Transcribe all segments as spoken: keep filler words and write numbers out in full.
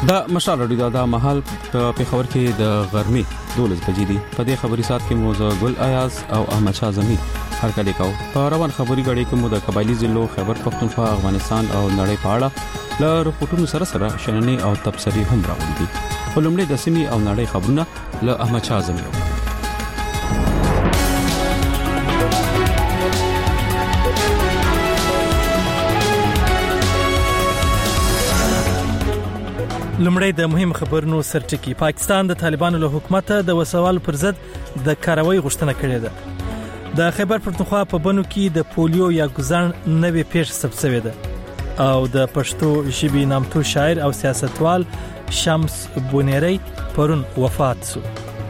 دا مشال رادیو دا محل په خبر کې د غرمې دولس بجې دي. په دې خبري سات کې مو ګل ایاز او احمد شاه زمین هر کله کاو په روان خبري غړي کې مو د قبایلی ضلعو خبر پختونخوا افغانستان او نړۍ په اړه ل رپورټونو سره سره شننې او تبصرې هم راوړي دي. په لومړي د سیمې او نړۍ خبرونه له احمد شاه زمین. لمړی د مهم خبرونو سرټکی. پاکستان د طالبانو له حکومت د وسوال پر ضد د کاروي غوښتنه کړې ده. د خیبر پښتونخوا په بنو کې د پولیو یا ګزن نوې پیښه ثبت شوې ده او د پښتو ژبې نامتو شاعر او سیاستوال شمس بونیری پرون وفات شو.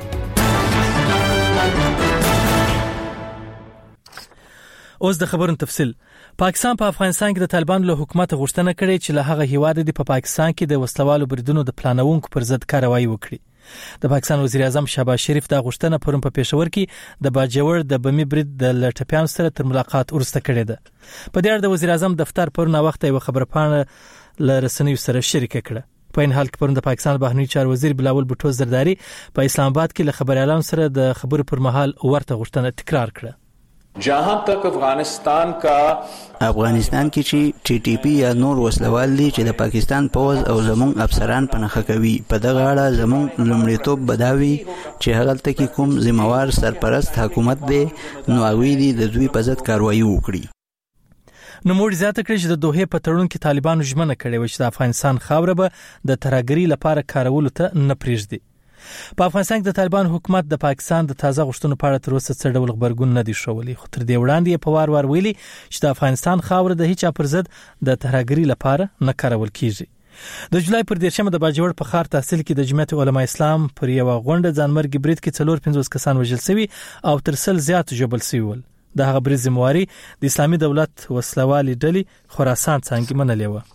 اوس د خبرونو تفصیل. پاکستان په افغانستان کې د طالبانو له حکومت غوښتنه کړې چې له هغه هیواد د په پاکستان کې د وسلوالو بریدونو د پلانونکو پر ضد کاروایی وکړي. د پاکستان وزیر اعظم شهباز شریف دا غوښتنه پرون په پېښور کې د باجوړ د بمی برید د لټپیان سره تر ملاقات وروسته کړې ده. په دې اړه د وزیر اعظم دفتر پرون وخت یو خبر پاڼه ل رسنیو سره شریک کړه. په این حال کې پرون د پاکستان بهرنی چارو وزیر بلاول بوټو زرداری په اسلام آباد کې له خبريالانو سره د خبرو پر مهال ورته غوښتنه تکرار کړه. جہاں تک افغانستان کا افغانستان کې چې ټي ټي پی یا نور وسلوال دي چې د پاکستان پوز او زمون افسران پنهخه کوي، په دغه اړه زمون لومړیتوب بداوي چې هغلته کې کوم ذمہوار سرپرست حکومت دی نو هغوی دي د دوی په ضد کاروایی وکړي. نو موږ زیاته کړی چې د دوحې په تړون کې طالبانو ژمنه کړې و چې د افغانستان خاوره به د ترهګرۍ لپاره کارولو ته نه پرېږدي. په افغانستان کې د طالبان حکومت د پاکستان د تازه غوښتنو په اړه تر اوسه څه ډول غبرګون نه دی ښوولی، خو تر دې وړاندې په وار وار ویلي چې د افغانستان خاوره د هیچا پر ضد د ترهګرۍ لپاره نه کارول کیږي. د جولای پر دیرشمه د باجوړ په ښار تحصیل کې د جمعیت علماء اسلام پر یو غونډه ځانمرګي برید کې څلور پنځوس کسان وژل شوي او تر سل زیات ژوبل شوي ول. د هغه برید ذمہواري د اسلامي دولت وسلوالې ډلې خراسان څانګې منلې وه.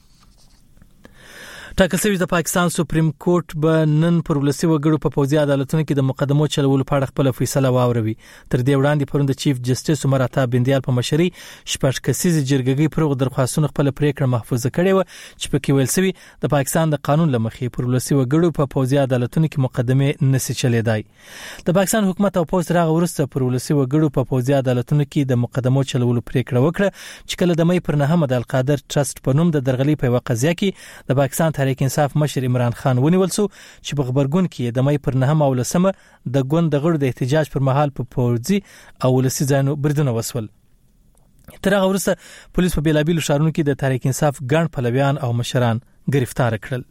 ټاکل شوی د پاکستان سپریم کورټ به نن پر ولسي وګړو په پوځي عدالتونو کې د مقدمو چلولو په اړه خپل فیصله واوروي. تر دې وړاندې پرون د چیف جسټس عمر عطا بندیال په مشرۍ شپږ کسیزې جرګې پر درخواستونو خپل پریکړه محفوظه کړې و چې پکې ویل شوی د پاکستان د قانون لمخې پر ولسي وګړو په پوځي عدالتونو کې مقدمه نشي چلیدای. د پاکستان حکومت او پوز راغ ورسته پر ولسي وګړو په پوځي عدالتونو کې د مقدمو چلولو پریکړه وکړه چې کله د مې پر نهم د القادر ټرست په نوم د درغلي په قضیه کې د پاکستان تحریک انصاف مشر عمران خان ونیول شو چې په خبرګون کې د مې پر نهم او لسمه د ګوند د غړو د احتجاج پر مهال په پوځي او ولسي ځایونو بریدونه وسول. تر هغه وروسته پولیس په بیلابیلو ښارونو کې د تحریک انصاف ګڼ پلویان او مشران گرفتار کړل.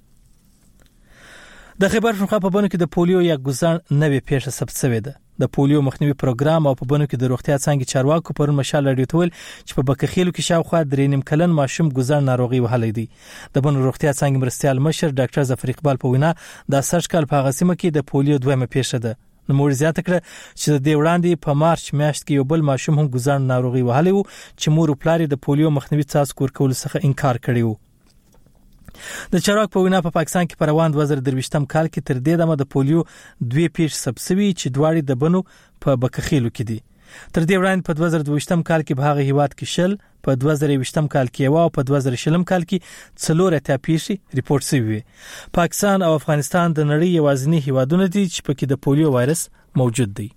د خیبر پښتونخوا په بنو کې د پولیو یا ګزن نوې پیښه ثبت شوې ده. د پولیو مخنیوي پروګرام او په بنو کې د روغتیا څنګه چارواکو پرون مشال راډیو ته ویل چې په بکخیلو کې شاوخوا درې نیم کلن ماشوم ګزن ناروغي وهلې دي. د بنو روغتیا څنګه مرستيال مشر ډاکټر ظفر اقبال په وینا د سرچ کال په غسیمه کې د پولیو دویمه پیښه ده. نو موږ زیاته کړه چې د دې وړاندې په مارچ میاشت کې یو بل ماشوم هم ګزن ناروغي وهلې وو چې مور او پلار د پولیو مخنیوي څاڅکو ورکول څخه انکار کړی وو. د چارواک په وینا په پاکستان کې په روان دوه زره درویشتم کال کې تر دې دمه د پولیو دوی پیښې ثبت شوي چې دواړې د بنو په بکخیلو کې دي. تر دې وړاندې په دوه زره دویشتم کال کې په هغه هیواد کې شل، په دوه زره یوویشتم کال کې یو او په دوه زره شلم کال کې څلور اتیا پیښې ریپورت شوي. پاکستان او افغانستان د نړۍ یوازینی هیوادونه دي چې پکې د پولیو وایرس موجود دی.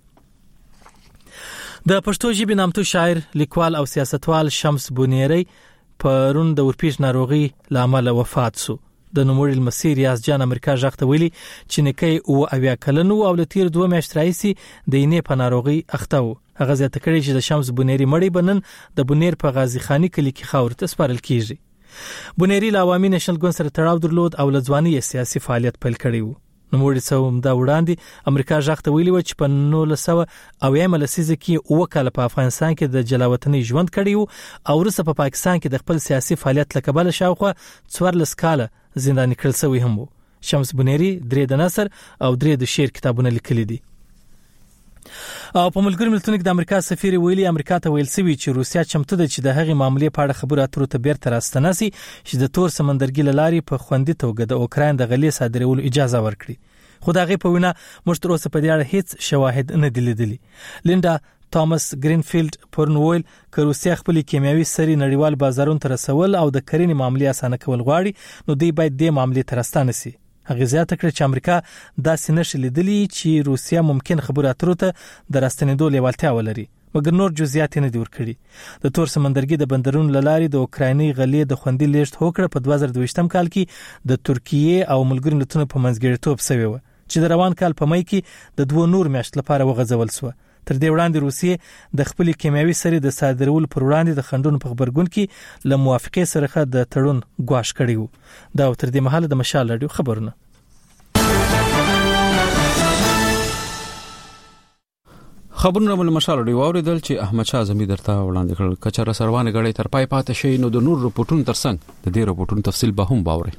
د پښتو ژبې نامتو شاعر، لیکوال او سیاستوال شمس بونیری پرون د ورپیش ناروغي لامل وفات شو. د نوموړي لمسی ریاض جان امریکا ژغته ویلي چې نکي او اویا کلنو او لتیر دوه میاشتې راځي د اینې په ناروغي اخته و. هغه زیاته کړی چې د شمس بونیری مړی بنن د بونیر په غازی خانی کلی کې خاور ته سپارل کیږي. بونیری له عوامي نېشنل ګوند سره تړاو درلود او لځواني سیاسي فعالیت پیل کړی و. نوموړي څوم دا وړاندې امریکا ژغته ویلي و چې په نولس سوه اویا لسیزه کې اوه کاله په افغانستان کې د جلاوطنۍ ژوند کړی و او وروسته په پاکستان کې د خپل سیاسي فعالیت له کبله شاوخوا څوارلس کاله زنداني کړل شوی هم و. شمس بونیری درې د نثر او درې د شعر کتابونه لیکلي دي. او په ملګرو ملتونو کې د امریکا سفیر ویلي امریکا ته ویل سوي چې روسیا چمتو ده چې د هغې معاملې په اړه خبرو اترو ته بیرته راستنه شي چې د تور سمندرګي له لارې په خوندي توګه د اوکراین د غلې صادرولو اجازه ورکړي. خو د هغې په وینا موږ تر اوسه په دې اړه هیڅ شواهد نه دي لیدلي. لینډا توماس گرینفیلد پورنویل که روسیا خپل کیمیاوي سري نړیوال بازارونو ته رسول او د کرنې معاملې اسانه کول غواړي نو دوی باید د معاملې ته راستانه سي. هغه زیاته کړه چې امریکا داسې نشي لیدلی چې روسیا ممکن خبرو اترو ته د راستنېدو لیوالتیا ولري مګر نور جزئیات نه دی ورکړي. د تور سمندرګي د بندرونو لاري د اوکرایني غلې د خوندي لیږد هوکړه په دوه زره دوه کال کې د ترکیه او ملګرو ملتونو په منځګړیتوب شوی و چې د روان کال په مې کې د دوه نور میاشت لپاره وغځول شو. تر دې وړاندې روسیې د خپل کیمیاوي سري د صادرولو پر وړاندې د خندونو په خبرګون کې له موافقې سره د تړون ګواښ کړی و. دا تر دې مهاله د مشال رادیو خبرونه. خبرونه ول مشال رادیو اوریدل چې احمد شاه زمي درته وړاندې کړل. کچره سروانه غړې تر پای پاتې شي نو د نور رپورټونو ترڅنګ د دې رپورټونو تفصیل به هم باوري.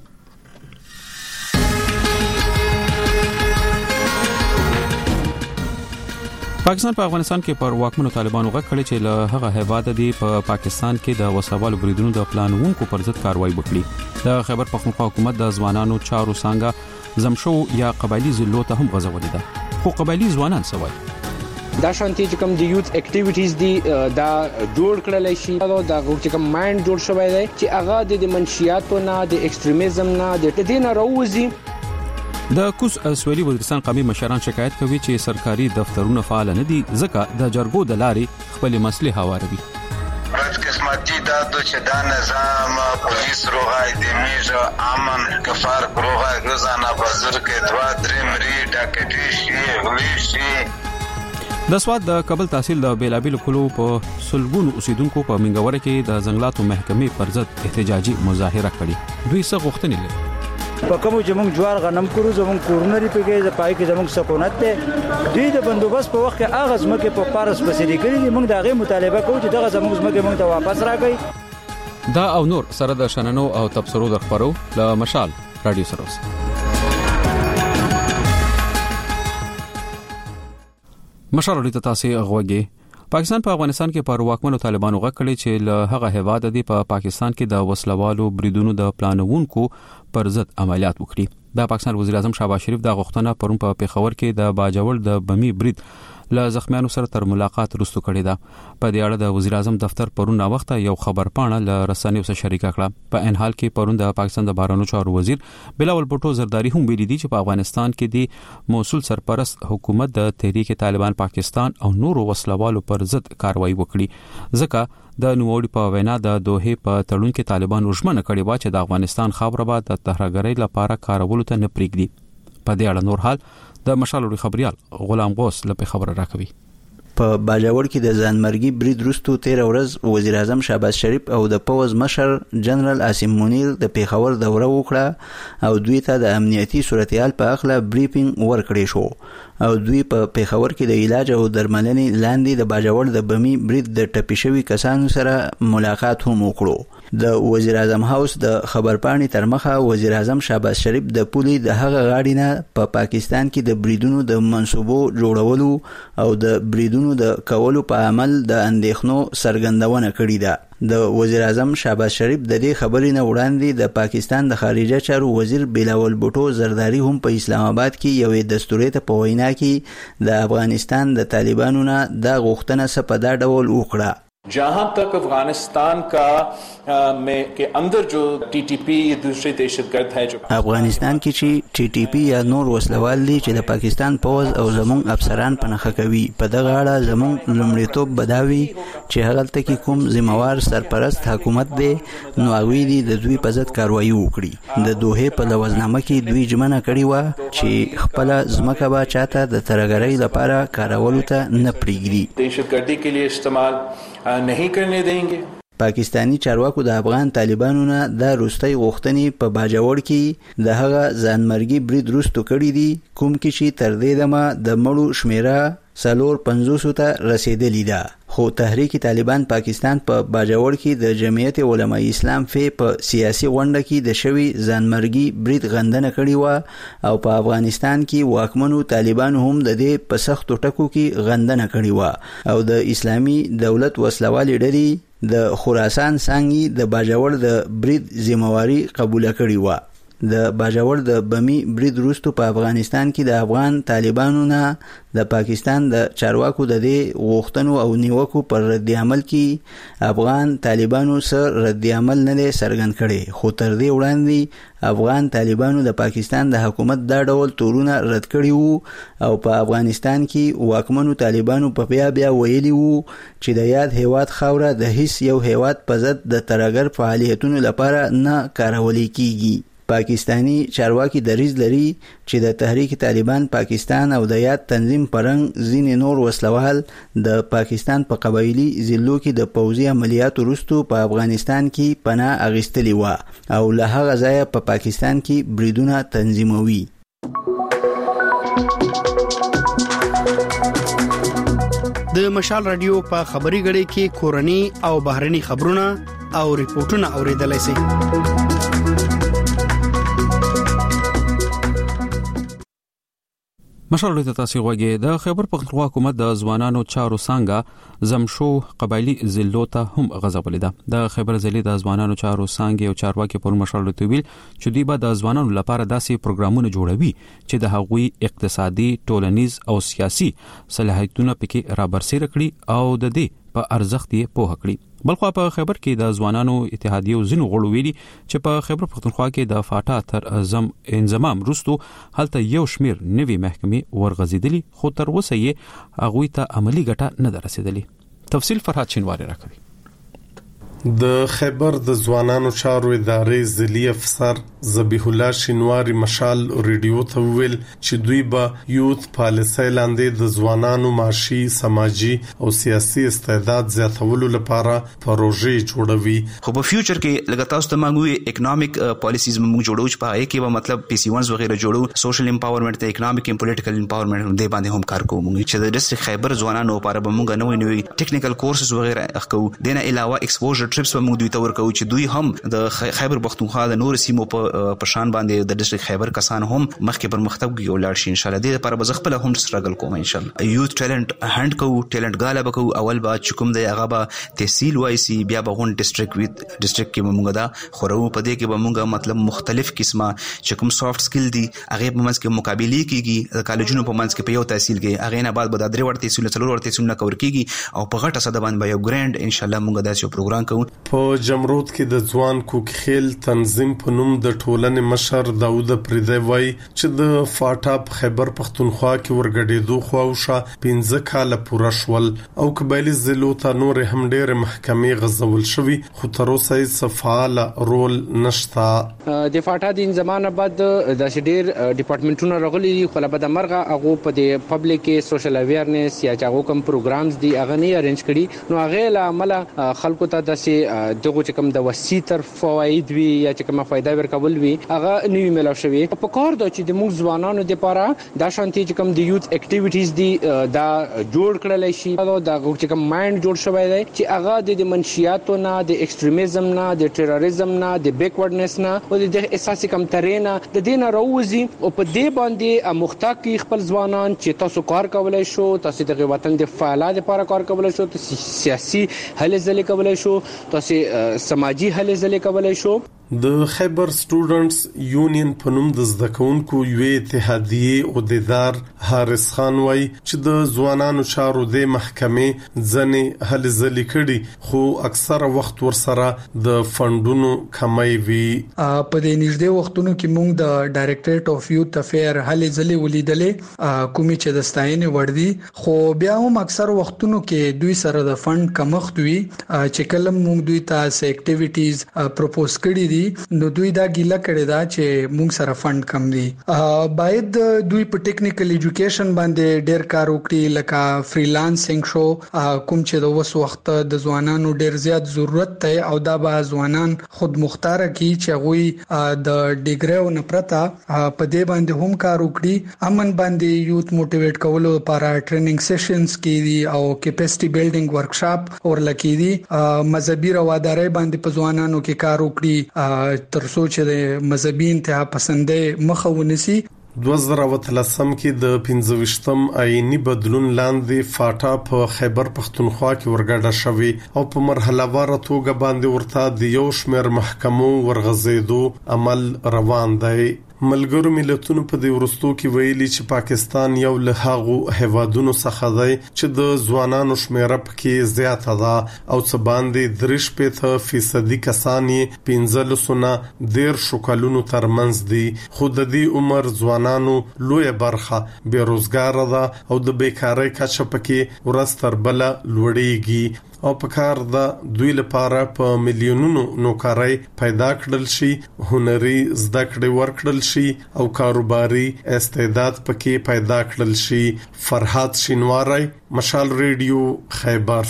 پاکستان په افغانستان کې پر واکمنو طالبانو غږ کړی چې له هغه هیواد دی په پاکستان کې د وسوالو بریدونو د پلانونکو پر ضد کاروایی وکړي. د خیبر پختونخوا حکومت د ځوانانو چارو څنګه زمشو یا قبایلی ضلعو ته هم غځولې ده. خو قبایلی ځوانان څه وایي؟ دا شانتي چې کوم د یوث اکټیویټیز دي دا جوړ کړل شي دا د چې کوم مایند جوړ شوی دی چې هغه د منشیاتو نه د ایکستریمیزم نه د دین راوځي. د کوس اسویلی وزیرستان قومي مشران شکایت کوي چې سرکاري دفترونه فعال نه دي ځکه د جرګو د لارې خپل مسلې هواروي. بس قسمتي دا چې دا نظام پولیس روغای د میژه امن کفار روغای روزانه بازار کې دوا درې مری ډاکټي شي غوي شي. د سواد د کابل تحصیل د بیلابیل کلو په سلګونو اوسیدونکو په منګوره کې د ځنګلاتو محکمې پر ضد احتجاجي مظاهره کړې. دوی څه غوښتنې لري؟ په کوم چې موږ جوار غنم کړو زموږ کورنري پکې د پای کې زموږ سکونت ته دوی د بندوبست په وخت کې اغاز مکه په پارس بسری کړی موږ دغه مطالبه کوو چې دغه زموږ مکه موږ ته واپس راکړي. دا او نور سره د شننو او تبصرو د خبرو له مشال رادیو سره اوس. مشال رادیو تاسو غوږی. پاکستان په افغانستان کې پر واکمنو طالبانو غږ کړی چې له هغه هیواد دی په پاکستان کې د وسلوالو بریدونو د پلانونکو پر ضد عملیات وکړي. د پاکستان وزیر اعظم شهباز شریف د غوښتنه پرون په پیښور کې د باجوړ د بمی برید له زخمیانو سره تر ملاقات وروسته کړی دا. په دې اړه د وزیر اعظم دفتر پرون وخت یو خبر پاڼه له رسنیو سره شریکه کړه. په ان حال کې پرون د پاکستان د بهرنیو چارو وزیر بلاول بوټو زرداری هم ویلي دي چې په افغانستان کې د موصول سرپرست حکومت د تحریک طالبان پاکستان او نورو وسلوالو پر ضد کاروایی وکړي ځکه د نووړي په وینا د دوه په تړون کې طالبان ورژمنه کړې و چې د افغانستان خاوره به د تهرګرۍ لپاره کارولو ته نه پریږدي. په دې اړه نور حال د مشالوري خبريال غلام غوث لپاره خبره راکوي. په باجوړ کې د ځانمرګي برید وروسته تیر ورځ وزیر اعظم شهباز شریف او د پوز مشر جنرال عاصم منیر د پیښور دوره وکړه او دوی ته د امنیتي صورتحال په اړه بریفینګ ورکړی شو او دوی په پیښور کې د علاج او درملنې لاندې د باجوړ د بمی برید د ټپي شوي کسانو سره ملاقات هم وکړو. د وزیر اعظم هاوس د خبرپاڼې تر مخه وزیر اعظم شهباز شریف د پولي د هغه غاړې نه په پا پاکستان کې د بریدونو د منصوبو جوړولو او د بریدونو د کولو په عمل د اندېښنو څرګندونه کړې ده. د وزیر اعظم شهباز شریف د دې خبرې نه وړاندې د پاکستان د خارجه چارو وزیر بلاول بوټو زرداری هم په اسلام آباد کې یوې دستوري ته په وینا کې د افغانستان د طالبانو نه د غوښتنه څخه په دا ډول وکړه. जहां तक अफगानिस्तान का में के अंदर जो टीटीपी दूसरे दहशतगर्द है जो افغانستان کې چې ټي ټي پی یا نور وسلوال دي چې د پاکستان پوز او زموږ افسران پنهخه کوي په دغه اړه زموږ لومړیتوب بداوي چې هغه تل کوم ذمہوار سرپرست حکومت دی نو هغه دي د دوی په ضد کاروایی وکړي. د دوه په لوزنامه کې دوی ژمنه کړې و چې خپل ځمکه به چاته د ترګرۍ لپاره کارولو ته نه پریږدي दहशतगर्दी के लिए इस्तेमाल नहीं करने देंगे. پاکستانی چارواکو د افغان طالبانو نه د روستۍ غوښتنې په باجوړ کې د هغه ځانمرګي برید وروسته کړی دي کوم کې چې تر دې دمه د مړو شمیره سلور پنځوس ته رسیدلی ده. خو تحریک طالبان پاکستان په پا باجوړ کې د جمعیت علماء اسلام فی په سیاسي غونډه کې د شوی ځانمرګي برید غندنه کړی و او په افغانستان کې واکمنو طالبان هم د دې په سختو ټکو کې غندنه کړی و او د اسلامي دولت وسلوالې ډلې د خراسان څنګه د باجوړ د برید ذمہواری قبول کړی و. د باجوړ د بمی برید وروسته په افغانستان کې د افغان طالبانو نه د پاکستان د چارواکو د دې غوښتنو او نیوکو پر رد عمل کې افغان طالبانو سره رد عمل نه څرګند کړي، خو تر دې وړاندې افغان طالبانو د پاکستان د حکومت دا ډول تورونه رد کړي وو او په افغانستان کې واکمنو طالبانو په بیا بیا ویلي وو چې د یاد هیواد خاوره د هیڅ یو هیواد په ضد د ترهګر فعالیتونو لپاره نه کارول کیږي. پاکستانی چارواکي دریځ لري چې د تحریک طالبان پاکستان او د یاد تنظیم پرنګ ځینې نور وسلوال د پاکستان په قبایلی ضلعو کې د پوځي عملیاتو وروسته په افغانستان کې پناه اخیستلې وه او له هغه ځایه په پاکستان کې بریدونه تنظیموي. د مشال رادیو په خبري غړي کې کورني او بهرني خبرونه او ریپورتونه اوریدلای شئ. مشال ته تاسو غوږی د خیبر پختونخوا حکومت د ځوانانو چارو څنګه زمشو قبایلی ضلعو ته هم غځولې ده. د خیبر ضلع د ځوانانو چارو څنګه او چارواکي پر مشال ته ویل چې دوی به د ځوانانو لپاره داسې پروګرامونه جوړوي چې د هغوی اقتصادي، ټولنیز او سیاسي صلاحیتونه پکې رابرسېره کړي او د دې په ارزښت یې پوهه کړي. بلخو په خیبر کې د ځوانانو اتحادیو ځینو غړو ویلي چې په خیبر پختونخوا کې د فاټا تر زم انضمام وروسته هلته یو شمیر نوي محکمې ورغځېدلي، خو تر اوسه یې هغوی ته عملی ګټه نه ده رسېدلې. تفصیل فرهاد شینواری راکوي. د خیبر د ځوانانو چارو ادارې ضلعي افسر ذبیح الله شینواری مشال ریډیو ته ویل چې دوی به یوث پالیسي لاندې د ځوانانو معاشي، سماجي او سیاسي استعداد زیاتولو لپاره پروژې جوړوي. خو په فیوچر کې لکه تاسو ته موږ اکونومیک پالیسیز موږ جوړو چې په هغه کې به مطلب پی سی ونز وغیرہ جوړو، سوشل امپاورمنت ته اکونومیک او پولیټیکل امپاورمنت دې باندې هم کار کوو. موږ چې د ډسټریکټ خیبر ځوانانو لپاره به موږ نوې نوې ټیکنیکل کورسز وغیرہ اخکو. دنه علاوه ایکسپوژر ټریپس به موږ دوی ته ورکو چې دوی هم د خیبر پختونخوا د نور سیمو په پشان باندې د ډسټریکټ خیبر کسان هم مخکې پر مختګ کې ولاړ شي. ان شاء الله دې لپاره به خپل هم سټرګل کوم. ان شاء الله یوث ټالنت هاند کو ټالنت غاله بکو. اول با چکم د هغه به تحصیل وای سي، بیا به غون ډسټریکټ ویت ډسټریکټ کې موږ دا خورو په دې کې به موږ مطلب مختلف قسمه چې کوم سافټ سکل دي هغه په منځ کې مقابله کیږي. د کالجونو په منځ کې په یو تحصیل کې هغه نه بعد به د درې ورته تحصیل څلور ورته تحصیل نه کور کیږي او په غټه صد باندې یو ګراند ان شاء الله موږ داسې پروګرام کوو. په جمرود کې د ځوان کوکخیل تنظیم په نوم د ټولنې مشر داوود پریده وای چې د فاټا خیبر پختونخوا کې ورګډېدو خواوشه پنځه کال پوره شول او قبایلی ضلعو ته نور هم ډېر محکمې غځول شوي، خو تر اوسه یې فعال رول نشته. د فاټا د انضمام بعد د ډېر ډپارټمنټونو راغلي دي، خو لبد مرغه هغه په د پبلک کې سوشل اویرنس یا هغه کوم پروګرامز دي هغه نه ارینج کړي. نو هغه له عمل خلکو ته داسې دغه چې کوم د وسیع تر فواید وی یا چې کومه فائدہ ورکول وی هغه نیو ملو شوی. په کار د چې د موږ ځوانانو لپاره دا شانتي چې کوم د یوث اکټیویټیز دي دا جوړ کړل شي. دا چې کوم مایند جوړ شوی دی چې هغه د منشیاتو نه، د ایکستریمیزم نه، د ټیرریزم نه، د بیکورډنس نه او د اساسي کم ترینه د دین راوځي او په دې باندې مختاقي خپل ځوانان چې تاسو کار کولای شو، تاسو د وطن د فعالیت لپاره کار کولای شو، تاسو سیاسي هلې ځلې کولای شو، تاسو سماجی هلې ځلې کولای شو. د خیبر سټوډنټس یونین په نوم د زده کوونکو یو اتحادیه عہدیدار حارث خان وای چې د ځوانانو چارو د محکمې ځنې هلې ځلې کړي، خو اکثره وخت ورسره د فندونو کمی وي. په دې نږدې وختونو کې موږ د ډایریکټریټ اف یوث افیر هلې ځلې ولیدلې کومې چې د ستاینې وړ دي، خو بیا هم اکثر وختونو کې دوی سره د فند کمښت وي چې کله موږ دوی ته اکټیویټیز پروپوز کړي نو دوی دا ګیله کړی دا چې موږ سره فند کم دی. باید دوی په ټیکنیکل ایجوکیشن باندې ډیر کار وکړي، لکه فریلانسینګ شو کوم چې د وس وخت د ځوانانو ډیر زیات ضرورت دی او دا به ځوانان خود مختار کی چې غوي د ډیګری او نپرتا په دې باندې هم کار وکړي. امن باندې یوث موټیویټ کولو لپاره ټریننګ سیشنز کیدي او کیپاسټی بیلډینګ ورکشاپ ورلکې دي. مذهبي رواداري باندې په ځوانانو کې کار وکړي تر څو چې د مذهبي انتها پسندۍ مخه ونیسي. دوه زره وتلسم کې د پنځه ویشتم آئینی بدلون لاندې فاټا په خیبر پختونخوا کې ورګډه شوی او په مرحله واره توګه باندې ورته د یو شمېر محکمو ورغځېدو عمل روان دی. ملګرو ملتونو په دې ورستو کې ویلي چې پاکستان یو له هغو هیوادونو څخه دی چې د ځوانانو شمیره پکې زیاته ده او څه باندې درش په فیصدي کسان یې پنځلس نه ډیر شکلونو ترمنځ دي. خو د دې عمر ځوانانو لوی برخه بیروزګار ده او د بیکاری کچه پکې ورځ تر بله لوړیږي او په کار د دوی لپاره په میلیونونو نوکرۍ پیدا کړل شي، هنري زده کړې ورکړل شي او کاروباري استعداد پکې پیدا کړل شي. فرحات شینواری، مشال ریډیو، خیبر.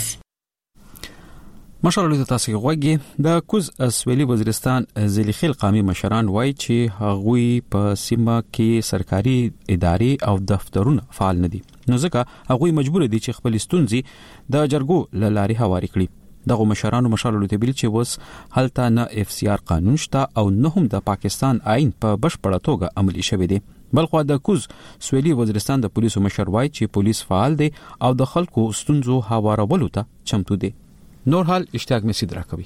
مشال ریډیو تاسو غوږی د کوز سویلي وزیرستان ځلیخیل قومي مشران وایي چې هغوی په سیمه کې سرکاري ادارې او دفترونه فعال نه دي، نو ځکه هغوی مجبور دي چې خپل ستونزې د جرګو له لارې هواري کړي. دغه مشرانو مشال ریډیو بیل چې وس هلته نه اف سی آر قانون شته او نه هم د پاکستان آئین په بشپړه توګه عملي شوی دی. بلخو د کوز سویلي وزیرستان د پولیسو مشر وایي چې پولیس فعال دي او د خلکو ستونزو هوارولو ته چمتو دي. نور حال اشتیاق مسید راکوي.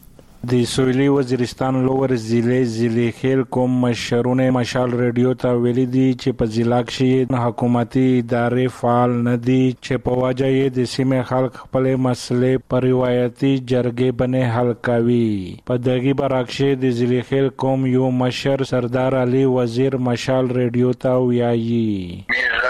د سویلي وزیرستان لوور ضلع ځلیخیل کوم مشرونه مشال ریډیو ته ویلي دي چې په ضلع کې حکومتي ادارې فعال نه دي چې په وجه یې د سیمې خلک خپل مسلې په روایتي جرګې باندې حل کوي. په دغه برعکس د ځلیخیل کوم یو مشر سردار علي وزیر مشال ریډیو ته ویایي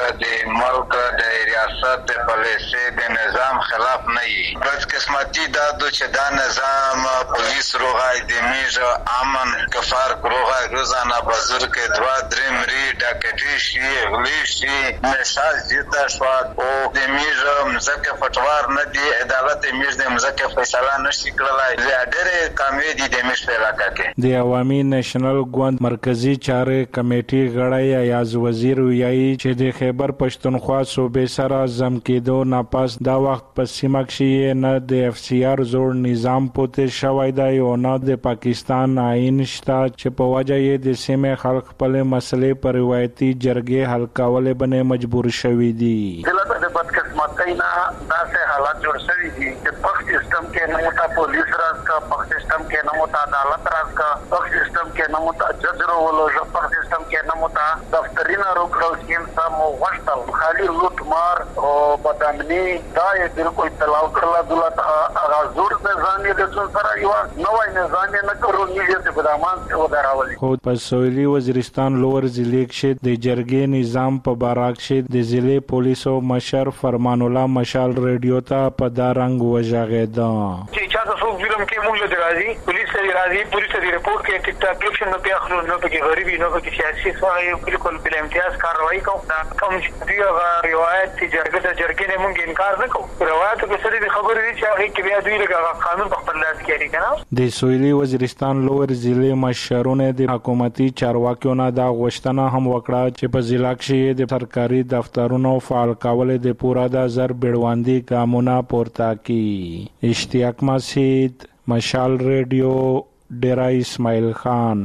د ملک د ریاست د پالیسي د نظام خلاف نه وي. بس قسمتي دا د چې دا نظام پولیس روغای د میژ امن کفار روغای روزانه بازار کې دوا درې مری ډاکټي شي غلی شي نشاز جدا شو او د میژ مزکه فتوار نه دی عدالت میژ د مزکه فیصله نشي کړلای. ډېر کامیدي د میژ په علاقه کې د عوامي نېشنل ګوند مرکزی چارې کمیټې غړی ایاز وزیر ویایي چې د خیبر پښتونخوا صوبې سره زم کېدو ناپاس دا وخت په سیمه کې نه د اف سی آر زوړ نظام پوتې شوی دی او نه د پاکستان آئین شته چې په وجه یې د سیمې خلک خپل مسلې په روایتي جرګې حل کولو باندې مجبور شوي دي. دلته د بدقسمتۍ نه داسې حالات جوړ شوي دي چې پخ سیستم کې نه موته پولیس راز کا، پخ سیستم کې نه موته عدالت راز کا، پخ سیستم کې نه موته جج ورولو، پخ سیستم کې نه موته دفترونه روکړل کېم سم وشتل خالي لوټ مار او بدامني دا یې بالکل تلاو کړل. دولت اغازور نظام یې د څو سره یو نوې نظام نه کړو نیږي چې بدامان او دراولي. خو په سویلي وزیرستان لوور ضلع کې د جرګې نظام په باراک کې د ضلع پولیسو مشر فرمان الله مشال ریډیو ته په دارنګ وژغېدا چې چا تاسو ویلم کې موږ د راځي پولیس سره راځي پولیس سره رپورټ کې ټیک ټاک الیکشن نه پیاخلو نه پکې غریبي نه پکې سیاسي سوای بالکل بل امتیاز کاروایی کوم دا کوم چې دی روایت چې جرګه د جرګې نه مونږ انکار نه کوو. روایت کې سړي د خبرې دي چې هغه کې بیا دوی لګا قانون په خپل لاس کې لري کنه. د سویلي وزیرستان لوور ضلع مشرونه د حکومتي چارواکیو نه دا غوښتنه هم وکړه چې په ضلع کې د سرکاري دفترونو فعال کول د پورا د زر بیړواندي ګامونه پورته کړي. اشتیاق مسید، مشال ریډیو، ډیرا اسماعیل خان.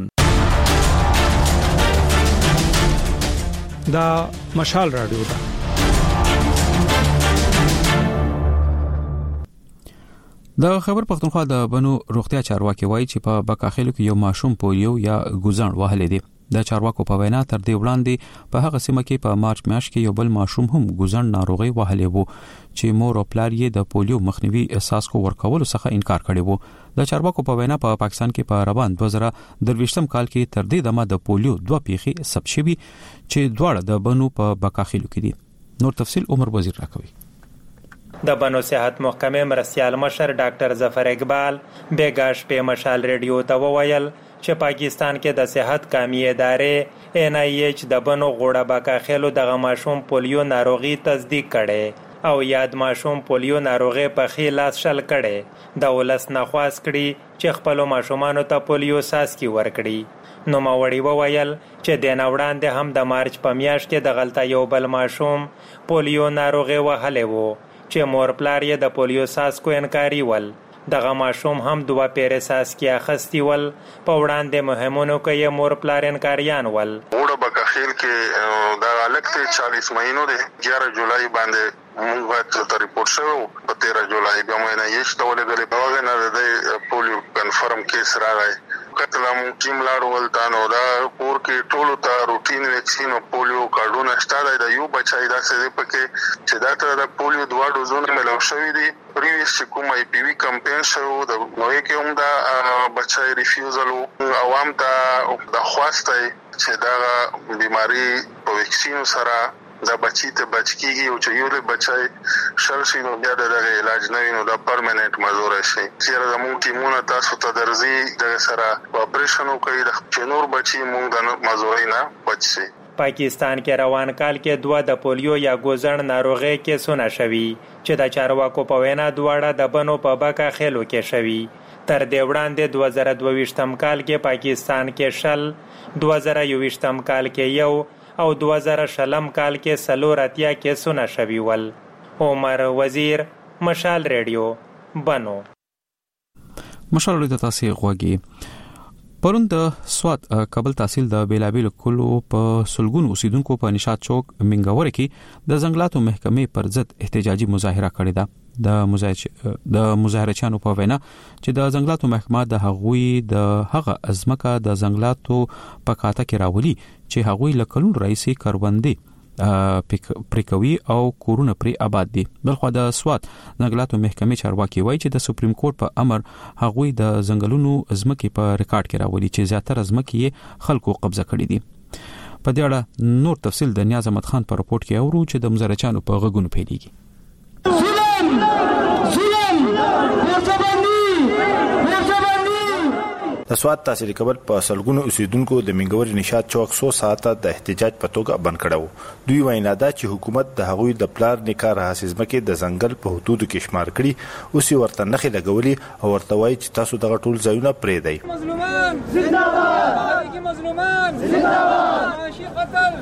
دا مشال رادیو ده. د خیبر پښتونخوا د بنو روغتیا چارواکي وایي چې په بکاخیلو کې یو ماشوم پولیو یا ګوزڼ وهلی دی. د چارواکو په وینا تر دې وړاندې په هغه سیمه کې په مارچ میاشت کې یو بل ماشوم هم ګوزڼ ناروغي وهلی وو چې مور او پلار یې د پولیو مخنیوي احساس کو ورکولو څخه انکار کړی وو. د چارواکو په وینا په پاکستان کې په روان دوه زره درویشتم کال کې تر دې دمه د پولیو دوه پیښې ثبت شوي چې دواړه د بنو په بکاخیلو کې دي. نور تفصیل عمر وزیر راکوي. د بنو صحت محکمې مرستیال مشر ډاکټر ظفر اقبال بیګاش په مشال ریډیو ته وویل چې پاکستان کې د صحت قومي ادارې ان ای ایچ د بنو غوړه بکاخیلو دغه ماشوم پولیو ناروغي تصدیق کړي او یاد ماشوم پولیو ناروغي په خلاص شل کړي. د ولس نخواست کړي چې خپل ماشومانو ته پولیو ساسکی ورکړي. نو ماوړي وویل چې د نوړاندې هم د مارچ په میاشت کې د غلطه یو بل ماشوم پولیو ناروغي وهلی وو چې مور پلار یې د پولیو ساسکو انکاري ول. دغه ماشوم هم دوه پیره ساسکی اخستی ول. په وړاندې مهمونو کې یې مور پلار انکاریان ول. وړه بکه خیل کې دا الګ ته چالیس مہینوں د گیارہ جولای باندې موږ ته ریپورت شو په تیرہ جولای به مې نه یش ډول غلې باغ نه د پولیو کنفرم کیس راغی کله مو ټیم لاړو ولتانو دا پور کې ټولو ته روټین ویکسین او پولیو کارډونه شته دا یو بچای دا څه پکې چې دا ته د پولیو دوه ډوزونه ملو شوې دي پریویس کوم ای پی وی کمپین شو د نوې کې هم دا بچای ریفیوزل عوام ته د خواسته چې دا بیماری په ویکسین سره دا بچی ته بچکیږي او چې یو له بچای شل شي نو بیا دغه علاج نه وینو دا پرمننت مزور شي چې زموږ ټیمونه تاسو ته درځي د سره اپریشن کوي د چنور بچی موږ د مزوري نه بچي پاکستان کې روان کال کې دوه د پولیو یا ګوزړ ناروغي کې سونه شوي چې د چارواکو په وینا دواړه د بنو په بکا خېلو کې شوي تر دې وړاندې دوه زره دوه ویشتم کال کې پاکستان کې شل دوه زره یوویشتم کال کې یو او دوه زره شلم کال کې سلور اتیا کې سونه شوي ول. عمر وزیر، مشال ریډیو، بنو. مشال ریډیو تاسو غوږی پرون د سوات کابل تحصیل د بیلابیل کلو په سلګون اوسیدونکو په نشاط چوک منګور کې د ځنګلاتو محکمې پر ضد احتجاجي مظاهره کړې ده. د مظاهره د مظاهرچیانو په وینا چې د ځنګلاتو محکمه د هغوی د هغه ازمکه د ځنګلاتو په کاته کې راولي چې هغوی لکلون رئیسي کروندې پریکوي او کورونه پری آباد دي. بلخو د سوات ځنګلاتو محکمې چارواکي وایي چې د سپریم کورټ په امر هغوی د ځنګلونو ازمکه په ریکارډ کې راولي چې زیاتره ازمکه خلکو قبضه کړې دي. په دې اړه نور تفصیل د نیاز احمد خان په رپورت کې اورو چې د مظاهرچیانو په غږونو پیلېږي. د سوات تحصیل کابل په سلګونو اوسیدونکو د منګور نشاط چوک څو ساعته د احتجاج په توګه بند کړو. دوی وینا ده چې حکومت د هغوی د پلار نکار حساسمکه د ځنګل په حدودو کې شمار کړي او سی ورته نخې لګولي او ورته وایي چې تاسو دغه ټول ځایونه پرې دی. مظلومان زنده‌باد، مظلومان زنده‌باد، معاشي قتل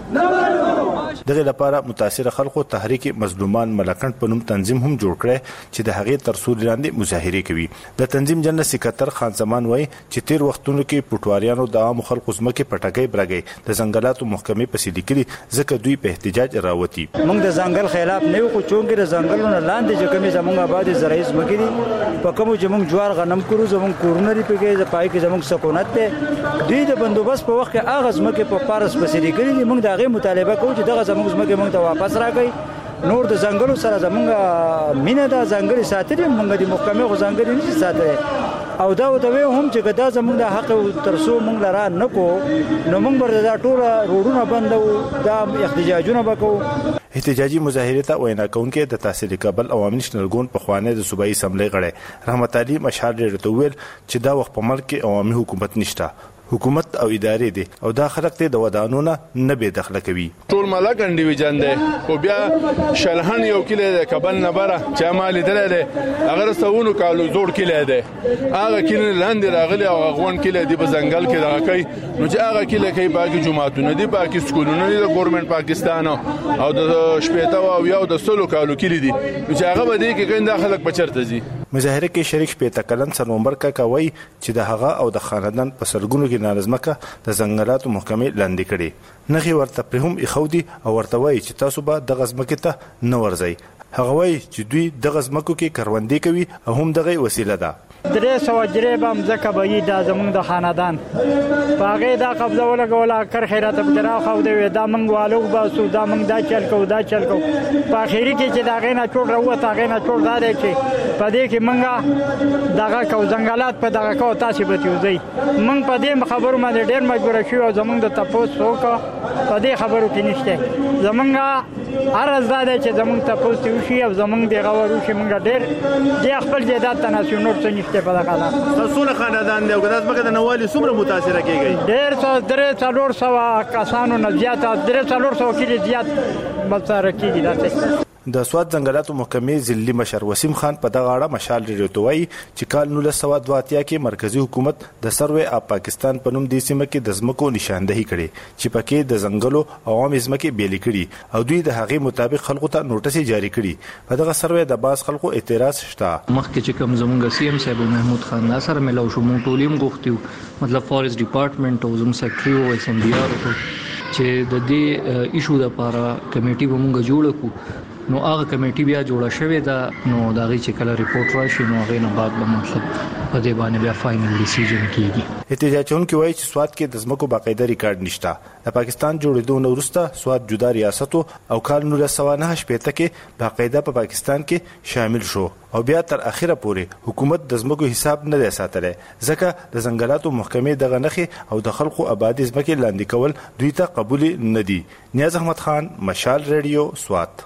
نه. دغه لپاره متاثر خلکو تحریک مظلومان ملکند په نوم تنظیم هم جوړ کړی چې د هغې تر سوري لاندې مظاهره کوي. د تنظیم جنرال سکرټر خان زمان وایي چې تیر وختونو کې پټواریانو د عام خلکو زمکه پټګي برګي د ځنګلاتو محکمې په سیدی کړي ځکه دوی په احتجاج راوتی. موږ د ځنګل خلاف نه یو خو چونګې د ځنګلونو لاندې چې کومې زموږ آبادی زرعي زمکې دي په کوم چې موږ جوار غنم کړو زموږ کورنري پکې د پای کې زموږ سکونت ته دوی د بندوبست په وخت کې اغاز مکه په پارس په سیدی کړي موږ د هغه مطالبه کوو چې دغه زموږ زمکه موږ ته واپس راکړي. نور د ځنګلو سره زموږ مینه د ځنګلي ساتري موږ د محکمې غو ځنګلي نه ساتري او دا وته هم چې ګدا زموږ د حق ترسو موږ لرا نکو نو موږ بر دا ټول روډونه بندو دا احتجاجونه وکړو. احتجاجي مظاهره ته وینا کوونکې د تحصیل کابل عوامي نشنل ګوند په خوانه د صوبایي اسمبلی غړي رحمت علي مشال ډېر ویل چې دا وخت په ملک کې عوامي حکومت نشته، حکومت او ادارې دي او دا خلک ته د ودانونه نه به دخل کوي. ټول ملکن ډیویژن دی خو بیا شلهن یو کله د کابل نه بره چې مال درې دی هغه سونو کالو جوړ کله دی هغه کله لاندې راغلي او غون کله دی په ځنګل کې راکې نو چې هغه کله کې باقي جماعتونه دي باقي سکولونه دي د ګورنمنت پاکستان او د شپېته او یو د سلو کالو کلی دي نو چې هغه به دي کې ګنده خلک بچرته زی. مظاهره کې شریک شپېته کلن سرنومبر کا کوي چې د هغه او د خاندان په سرګونو کې نارضمکه د ځنګلاتو محکمې لاندې کړي نغي ورته پر هم اخودي او ورته وایي چې تاسو به د غزمکه ته نه ورځي. هغه وایي چې دوی د غزمکو کې کروندې کوي او هم دغه وسیله ده. درې سو جریب هم ځکه به دا زمونږ د خاندان پاغه دا قبضه ولګوله کر خیرات بجرا خو دی دا منګ والو باسو دا منګ دا چل کو دا چل کو په اخیری کې چې دا غینا ټول راوته غینا ټول دا دی چې په دې کې منګه دغه کو ځنګلات په دغه کو تاسو به تیوځي منګ په دې خبرو باندې ډېر مجبور شو زمونږ د تاسو کو په دې خبرو کې نشته زمونږ ارز دا دی چې زمونږ تاسو شي او زمونږ دی غوړو چې منګه ډېر د خپل جیدات تناسب نور څه ته په دغه تاسو نه خاندان دی او داس مګه د نوالي څومره متاثر کیږي ډېر څو درې څلور سو کسانو نه زیات درې څلور سو کې زیات متاثر کیږي داسې. د سواد ځنګلاتو محکمې ضلعي مشر وسیم خان په دغه اړه مشال ریټوي چې کال نولس سوه دوه اتیا کې مرکزی حکومت د سروې اف پاکستان په نوم د سیمه کې د ځمکو نشاندهي کړي چې پکې د ځنګلو عوام ځمکې بیلې کړي او دوی د هغې مطابق خلکو ته نوټس جاری کړي. په دغه سروې د باز خلکو اعتراض شته. مخکې چې کوم زموږ سی ام صاحب محمود خان ناصر ملو شو مونږ ټول یې غوښتو مطلب فارست ډپارټمنټ او زموږ سیکریټري او اس ام بي ار چې د دې ایشو لپاره کمیټي به موږ جوړ کړو نو هغه کمیټي بیا جوړه شوې ده نو دا غي چې کله ریپورت راشي نو هغه نه بعد به موږ په دې باندې بیا فائنل ډیسیژن کیږي. احتجاج کوونکي وایي چې سواد کې د ځمکو باقاعده ریکارډ نشته. د پاکستان جوړېدو نه وروسته سواد جدا ریاست او کال نولس سوه نهه شپېته کې باقاعده په پاکستان کې شامل شو او بیا تر اخره پورې حکومت د ځمکو حساب نه دی ساتلی ځکه د ځنګلاتو محکمې دغه نښې او د خلکو آبادي ځمکې لاندې کول دوی ته قبول نه دي. نیاز احمد خان، مشال ریډیو، سوات.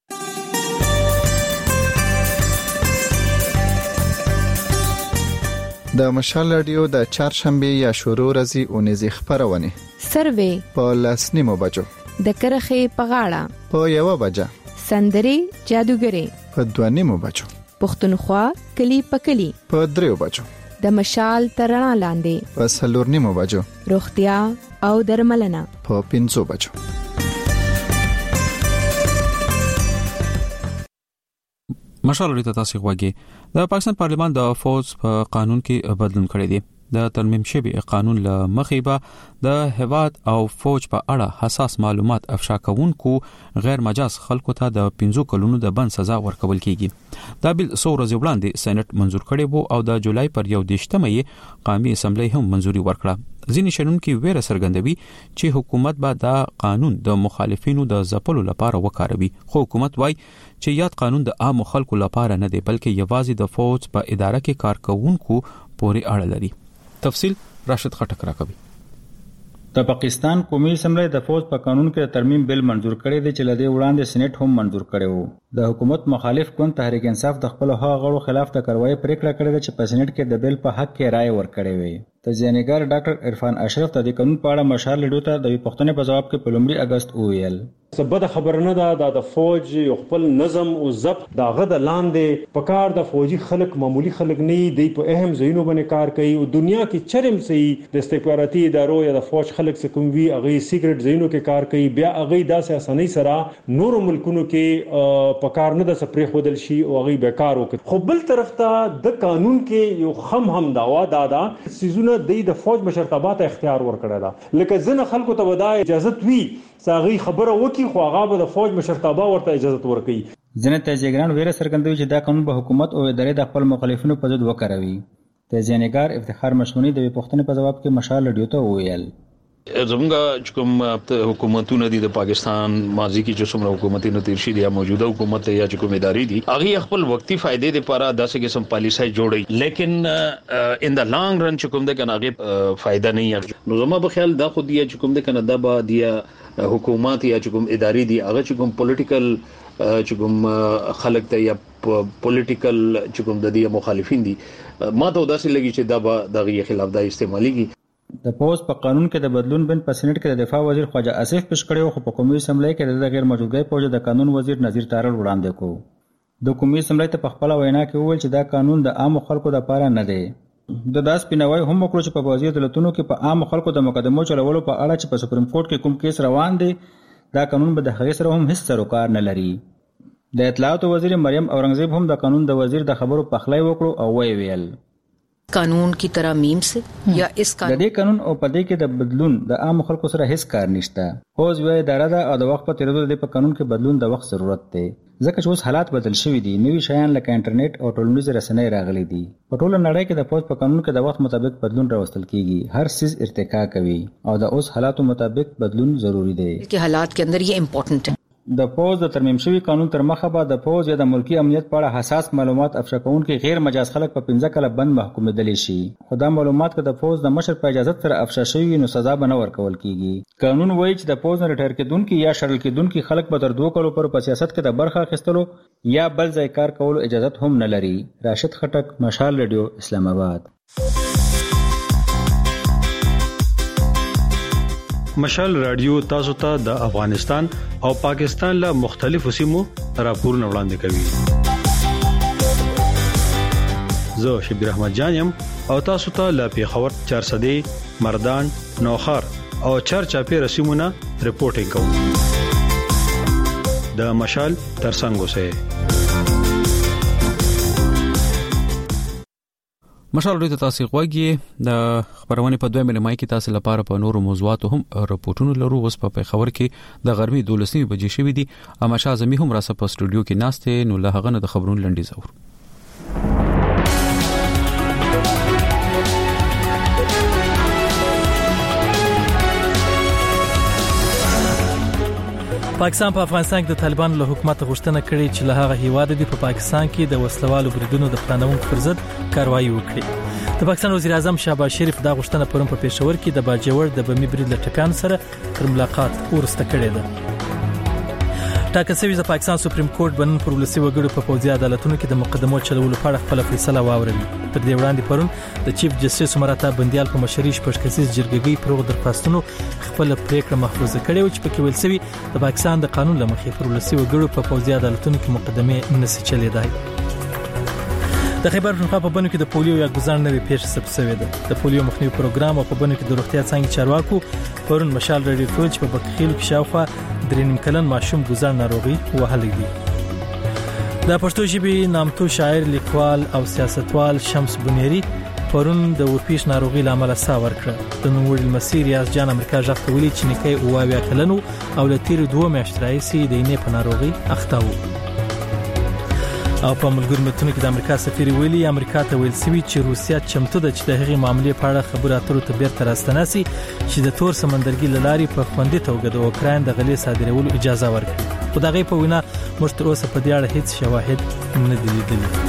د مشال رادیو د چهارشنبه یا شروع ورځې اونیزې خبرونه سروې په لسنیمو بجو د کرخې په غاړه په یو بجه سندري جادوګري په دوانیمو بجو پښتونخوا کلی په کلی په دریو بجو د مشال ترنا لاندې په سلورنیمو بجو روغتیا او درملنه په پنځو بجو. مشال ریته تاسو غوږی د پاکستان پارلیمان د فوج په قانون کې بدلون کړی دی. د ترمیم شوی قانون له مخې به د هواد او فوج په اړه حساس معلومات افشا کوونکو غیر مجاز خلکو ته د پنځو کلونو د بند سزا ورکول کیږي. دا بل څو ورځې وړاندې سېنات منزور کړی وو او د جولای پر یو دیشتمه یې قومي اسمبلی هم منزوري ورکړه. ځینې شنونکي ویره څرګندوي چې حکومت به دا قانون د مخالفینو د ځپلو لپاره وکاروي، خو حکومت وایي چې یاد قانون د عام خلکو لپاره نه دی بلکې یوازې د فوج په اداره کې کارکونکو پورې اړه لري. تفصیل راشد خټک راکوي. د پاکستان قومي اسمبلی د فوج په قانون کې ترمیم بل منزور کړی دی چې لدی وړاندې سېنات هم منزور کړی وو. د حکومت مخالف ګوند تحریک انصاف د خپل هغه غړو خلاف د کاروایی پریکړه کړې ده چې په سېنات کې د بل په حق کې رائے ورکړې وي. تجزیه‌نګار ډاکټر عرفان اشرف د دې قانون په اړه مشال لیډو ته د پښتنې په جواب کې په لومړي اگست وویل سبب خبر نه ده د فوج یو خپل نظم او ضبط داغه د لاندې پکار د فوجي خلک معمولی خلک نه دی په اهم ځایونو باندې کار کوي او دنیا کې چرم سي د استخباراتي ادارو یا د فوج خلک څخه کوم وی هغه سیکریټ ځایونو کې کار کوي بیا هغه داسې اسانۍ سره نور ملکونو کې پکار نه د سپری خودل شي او هغه بیکار وکړي. خو بل طرف ته د قانون کې یو خم هم داوا دادا سيزونه د فوج مشرتابات اختیار ورکړه ده لکه ځنه خلکو ته ودا اجازه وی ساغي خبره وکي خو هغه به د فوج مشرتابه ورته اجازه ورکړي. ځنه تجزیه‌ګران ویره څرګندوي چې دا قانون به حکومت او ادارې د خپل مخالفینو په ضد وکاروي. تجزیه‌نګار افتخار مشمونی د پښتنې په جواب کې مشال لیډو ته وویل زمونږ کوم حکومتونه دي د پاکستان ماضي کې چې څومره حکومتونه تیر شي دي یا موجوده حکومت یا چې کوم ادارې دي هغه خپل وقتی فائدې لپاره داسې قسم پالیسي جوړي لیکن ان د لانګ رن چې کوم د کنه هغه فائدہ نه یې. نو زما په خیال دا خو دی چې کوم د کنه د با دی حکومت یا چې کوم ادارې دي هغه چې کوم پولیټیکل چې کوم خلک ته یا پولیټیکل چې کوم د دې مخالفین دي ما ته داسې لګي چې دا به دغه خلاف دا استعماليږي. د پوز په قانون کې د بدلون بن په سېنات کې د دفاع وزیر خواجه آصف پیش کړو خو په قومي اسمبلی کې د غیر موجودګۍ پوج د قانون وزیر نذیر تارړ وړاندې کو. د قومي اسمبلی ته په خپل وینا کې وویل چې دا قانون د عام خلکو لپاره نه دی. د داس پینوي هم وکړو چې په وزیر دولتونو کې په عام خلکو د مقدمو چلولو په اړه چې په سپریم کورټ کې کوم کیس روان دی دا قانون به د هغې سره هم هیڅ سروکار نه لري. د اطلاعات وزیر مریم اورنګزیب هم د قانون د وزیر د خبرو پخلی وکړو او وی ویل قانون کی ترمیم سے یا اس قانون د دې قانون او پدې کې د بدلون د عام خلکو سره هیڅ کار نشته. اوس وی اداره ده او د وخت په تیریدو د قانون کې بدلون د وخت ضرورت دی ځکه چې اوس حالات بدل شوي دي. نوي شیان لکه انټرنیټ او ټولنیز رسنۍ راغلي دي. په ټوله نړۍ کې د فوج په قانون کې د وخت مطابق بدلون راوستل کیږي. هر څیز ارتقا کوي او د اوس حالاتو مطابق بدلون ضروری دی. کې حالات کې اندر یہ امپورټنٹ ہے. د فوج د ترمیم شوی قانون تر مخه به د فوج یا د ملکی امنیت په اړه حساس معلومات افشا کوونکي غیر مجاز خلک په پنځه کاله بند محکومېدل شي. خو دا معلومات که د فوج د مشر په اجازه سره افشا شوی نو سزا به نه ورکول کیږي. قانون وایي چې د فوج نه ریټایر کېدونکي یا شړل کېدونکي خلک به تر دوه کالو پورې په سیاست کې د برخه اخیستلو یا بل ځای کار کولو اجازه هم نه لري. راشد خټک، مشال ریډیو، اسلام آباد. مشال رادیو تاسو ته د افغانستان او پاکستان له مختلفو سیمو راپورونه وړاندې کوي. زه شبیر احمد جان یم او تاسو ته له پیښور، چارسدې، مردان، نوخار او چارچاپیر سیمونه ریپورټینګ کوم. د مشال ترڅنګ اوسئ. مشال ورته تاسو غوږی د خبرونه په دوه مې مای کې تاسو لپاره په نورو موضوعاتو هم راپورټونه لرو. اوس په خبر کې د غرمې دولسمې بجې شوې دي. اما شازمي هم را په سټوډیو کې ناشته نو له هغه نه د خبرونو لنډي زور. پاکستان په افغانستان کې د طالبانو له حکومت غوښتنه کړې چې له هغه هیواد دی په پاکستان کې د وسلوالو بریدونو د پلانونکو پر ضد کاروایی وکړي. د پاکستان وزیر اعظم شهباز شریف دا غوښتنه پرون په پېښور کې د باجوړ د بمي برید لټکان سره تر ملاقات ورسته کړې ده. ټاکل شوی د پاکستان سپریم کورټ بنن پر ولسی وګړو په پوځي عدالتونو کې د مقدمو چلولو په اړه خپل فیصله واوروي. تر دې وړاندې پرون د چیف جسټس مرتا بندیال په مشرۍ شپږ کسیز جرګګۍ پر درخواستونو خپل پریکړه محفوظه کړې او چې پکې ویل شوی د پاکستان د قانون لمخې پر ولسی وګړو په پوځي عدالتونو کې مقدمه نشي چلیدای. د خیبر پښتونخوا په بنو کې د پولیو یا ګزار نوې پیښه ثبت شوې ده. د پولیو مخنیوي پروګرام او په بنو کې د روغتیا څنګه چارواکو پرون مشال رادیو ټول چې په بکخیل کې شاوخوا درې نیم کلن ماشوم ګزار ناروغي وهلې دي. د پښتو ژبې نامتو شاعر لیکوال او سیاستوال شمس بنيري پرون د ورپیش ناروغي لامل ساور کړ. د نوموړي مسیر ریاض جان امریکا ځخته ویلي چې نکي اوه کلنو او لتیر دوه میاشتې راځي د نه په ناروغي اخته وو. او په ملګرو ملتونو کې د امریکا سفیر ویلي امریکا ته ویل سوي چې روسیا چمتو ده چې د هغې معاملې په اړه خبرو اترو ته بیرته راستناسي چې د تور سمندرګي لاري په خوندي توګه د اوکراین د غلې صادرولو اجازه ورکړي. خو دغه په وینا موږ تر اوسه په دې اړه هیڅ شواهد نه دي لیدلي.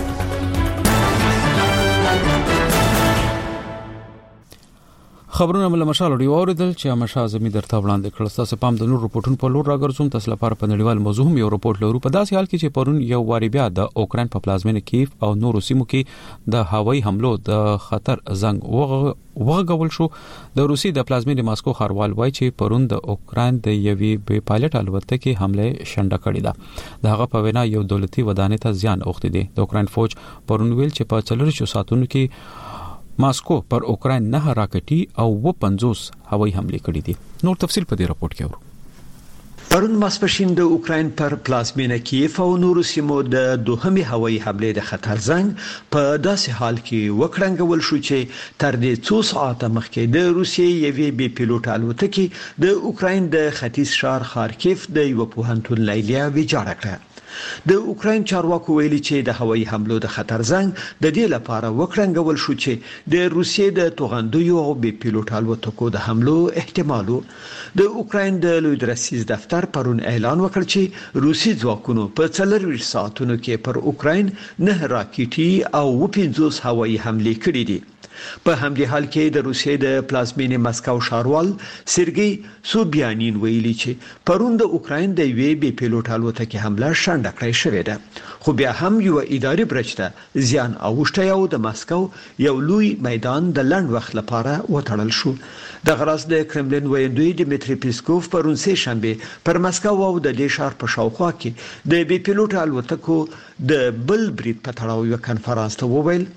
خبرونه مله مشال ډیو اوریدل چې مشا زمي درته وړاندې کړل. تاسو پام د نور رپورټونو په لور راګرځوم. تاسو لپاره په نړیوال موضوع هم یو رپورټ لرو. په داسې حال کې چې پرون یو واری بیا د اوکراین په پلازمینه کیف او نورو سیمو کې د هوایي حملو د خطر زنګ وغږول شو. د روسي د پلازمینه ماسکو ښاروال وایي چې پرون د اوکراین د یوې بې پایلټ الوتکې حمله شنډه کړې ده. د هغه په وینا یو دولتي ودانۍ ته زیان اوښتی دی. د اوکراین فوج پرون ویل چې په څلور ساعتونو کې ماسکو پر اوکراین نه راکټي او و پنځوس هوایي حمله کړې دي. نور تفصيل په دې راپورټ کې اورو. پرون ماسپښین د اوکراین پر پلازمینه کیف او نورو سیمو د دوهمي هوایي حمله د خطر زنګ په داسې حال کې وکړنګول شو چې تر دې څو ساعته مخکې د روسیې یوې بي پیلوټ الوتکې د اوکراین د ختیځ شهر خارکیف د یو پوهنتون لیلیا ویجاړه کړه. د اوکراین چارواکو ویلي چې د هوایي حملو د خطر زنګ د دې لپاره وکړنګول شو چې د روسیې د توغندیو او بي پیلوټ الوتکو د حملو احتمالو. د اوکراین د لوی درسیز دفتر پرون اعلان وکړ چې روسي ځواکونو په څلور ساعتونو کې پر اوکراین نه راکټي او پنځوس هوایي حمله کړې دي. په همدې حال کې د روسیې د پلازمینې مسکو ښاروال سرګي سوبیانین ویلي چې پرون د اوکراین د یوې بي پیلوټ الوتکې حمله شنډه کړې شوې ده. خو بیا هم یو اداري برجته زیان اوښتی او د مسکو یو لوی میدان د لنډ وخت لپاره وټړل شو. د غراس د کرملین ویندوی دمیتری پیسکوف پرون سه شنبه پر مسکو او د دې ښار په شاوخوا کې د بي پیلوټ الوتکو د بل برید په تړاو یو کنفرانس ته وویل.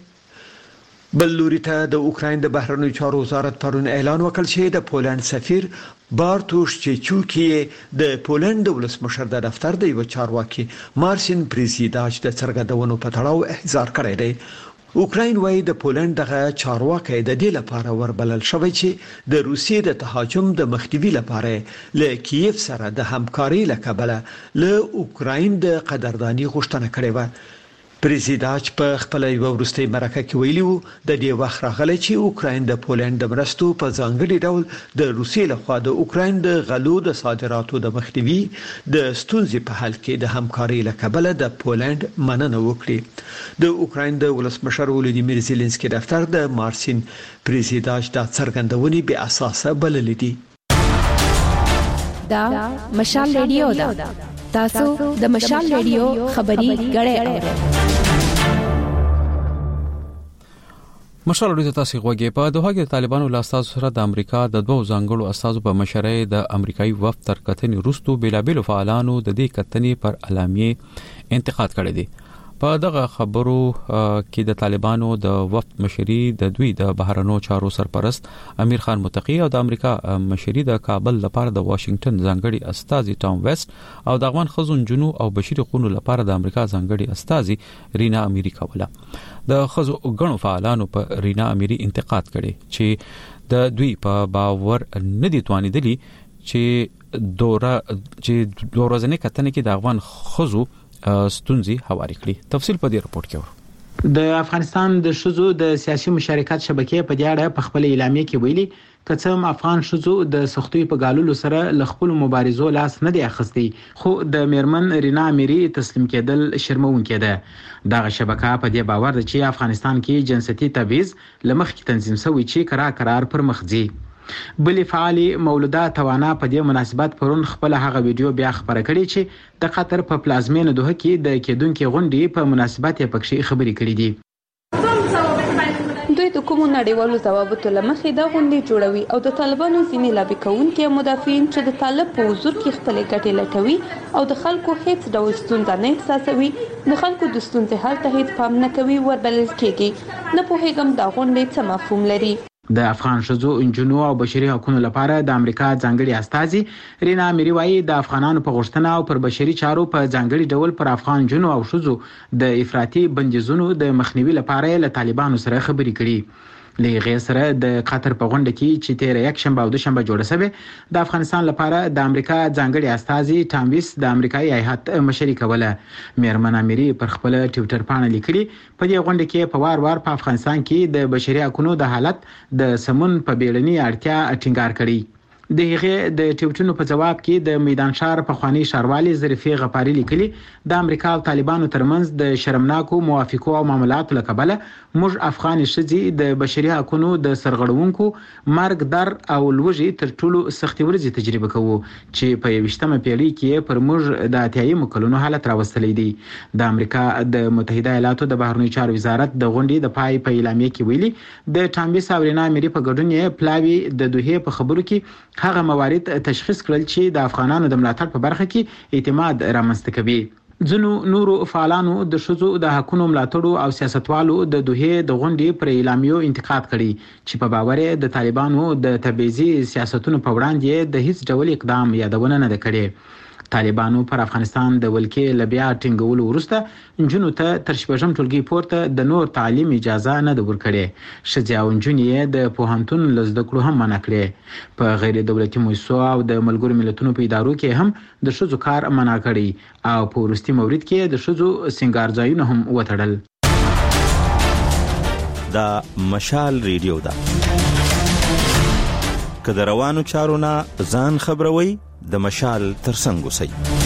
بل لوري ته د اوکراین د بهرنیو چارو وزارت پرون اعلان وکړ چې د پولند سفیر بارتوش چچوکی د پولند د ولسمشر د دفتر د یو چارواکي مارسین پریزیداچ د څرګندونو په تړاو احضار کړی دی. اوکراین وايي د پولند دغه چارواکي د دې لپاره وربلل شوی چې د روسیې د تهاجم د مخنیوي لپاره له کیف سره د همکاري لکبله له اوکراین د قدردانی غوښتنه کړې و. پریزیداچ په خپل یو ورستي مرکه کې ویلي وو د دې وخت راغلی چې اوکراین د پولند د مرستو په ځانګړي ډول د روسیې لخوا د اوکراین د غلو د صادراتو د مخنیوي د ستونزې په حل کې د همکاري لکبله د پولند مننه وکړي. د اوکراین د ولسمشر ولودیمیر زيلنسکي دفتر د مارسین پریزیداچ د څرګندونې به اساسه بلل دي. دا مشال ریډیو دا تاسو د مشال ریډیو خبري غړې اورئ. مشال ریډیو تاسو غوږی په دوه کې طالبانو له اساس سره د امریکا د دوه ځانګړو اساسو په مشرۍ د امریکایي وفد تر کتنې وروسته بیلابېلو فعالانو د دې کتنې پر اعلامیه انتقاد کړی دی. په دغه خبرو کې د طالبانو د وفد مشري د دوی د بهرنیو چارو سرپرست امیر خان متقی او د امریکا مشري د کابل لپاره د واشنگټن ځانګړي استاذي ټام ویست او د افغان خزون جنو او بشري قونو لپاره د امریکا ځانګړي استاذي رینا اميري کوله. د خزو غنو فعالانو په رینا اميري انتقاد کړي چې د دوی په باور ندي توانیدلی چې دوره چې دورزنه کتنې کې د افغان خزو ستونزي حواله کړي. تفصیل په دې رپورت کې ور د افغانستان د شذو د سیاسي مشارکت شبکې په دې اړه په خپل اعلامیه کې ویلي کڅم افغان شذو د سختوي په غالولو سره لخپل مبارزو لاس نه دی اخستي خو د میرمن رینا اميري تسلیم کېدل شرمون کېده. دغه شبکه په دې باور ده چې افغانستان کې جنسيتي تبعیض لمخ کې تنظیم شوی چې قرار قرار پر مخ ځي. بلی فعالی مولوده توانا په دې مناسبت پرون خپل هغه ویډیو بیا خبره کړې چې د قطر په پلازمینه دوه کې د کېدونکو غونډې په مناسبت یې پکې خبرې کړې دي. دوی د کومو نړیوالو ضوابطو لمخې دا غونډې جوړوي او د طالبانو ځینې لابي کوونکي مدافعین چې د طالب په حضور کې خپل ګټې لټوي او د خلکو هیڅ ډول ستونزه نه احساسوي د خلکو د ستونزې حل ته هیڅ پام نه کوي وربلل کېږي. نه پوهیږم دا غونډې څه مفهوم لري. د افغان شذو انجنونو او بشري حقوقو لپاره د امریکا ځانګړي استاذي رینا اميري وايي د افغانانو په غوښتنه او پر بشري چارو په ځانګړي ډول پر افغان جنو او شذو د افراطي بندیزونو د مخنیوي لپاره له طالبانو سره خبرې کړي. لغه سره د قطر په غونډه کې چې تیر یک شنبه او دوشنبه جوړه شوه د افغانستان لپاره د امریکا ځانګړي استاذي ټام ویست د امریکایي هیئت مشري کوله. میرمن اميري پر خپل ټوئیټر باندې لیکلي په دې غونډه کې په وار وار په افغانستان کې د بشري حقوقو د حالت د سمون په بیړني اړتیا ټینګار کړي. د هغه د ټویټونو په جواب کې د میدان شهر په خواني شاروالي ظریفي غفاري لیکلي د امریکا او طالبانو ترمنځ د شرمناکو موافقو او معاملاتو لکبله موږ افغان شذي د بشري حقوقو د سرغړونکو مرګ در او لوږې تر ټولو سختي ورځې تجربه کوو چې په یوشتمه پیړۍ کې پر موږ د اتیايي مکلونو حالت راوستلې دي. د امریکا د متحده ایالاتو د بهرنیو چارو وزارت د غونډې د پای په اعلامیه کې ویلي د ټامبي ساورینا اميري په ګډون یې پلاوی د دوه په خبرو کې هغه موارد تشخیص کړل چې د افغانانو د ملاتړ په برخه کې اعتماد رامنځته کوي. ځنو نورو فعالانو د شذو د حقوقو ملاتړو او سیاستوالو د دوه د غونډې پر اعلامیو انتقاد کړي چې په باور د طالبانو د تبعیضي سیاستونو په وړاندې د هیڅ ډول اقدام یادونه نه کړي. طالبانو پر افغانستان د ولکې لبیا ټینګولو وروسته جنونو ته تر شپږم ټولګي پورته د نور تعلیم اجازه نه د ورکړي. شجاع جنونې د پوهنتون لزده کړو هم منع کړي. په غیر دولتي مؤسسو او د ملګرو ملتونو په ادارو کې هم د شذو کار منع کړي او په ورستي مورید کې د شذو سنگار ځایونه هم وټړل. دا مشال ریډیو دا کله روانو چارونه ځان خبروي د مشال ترڅنګ اوسئ.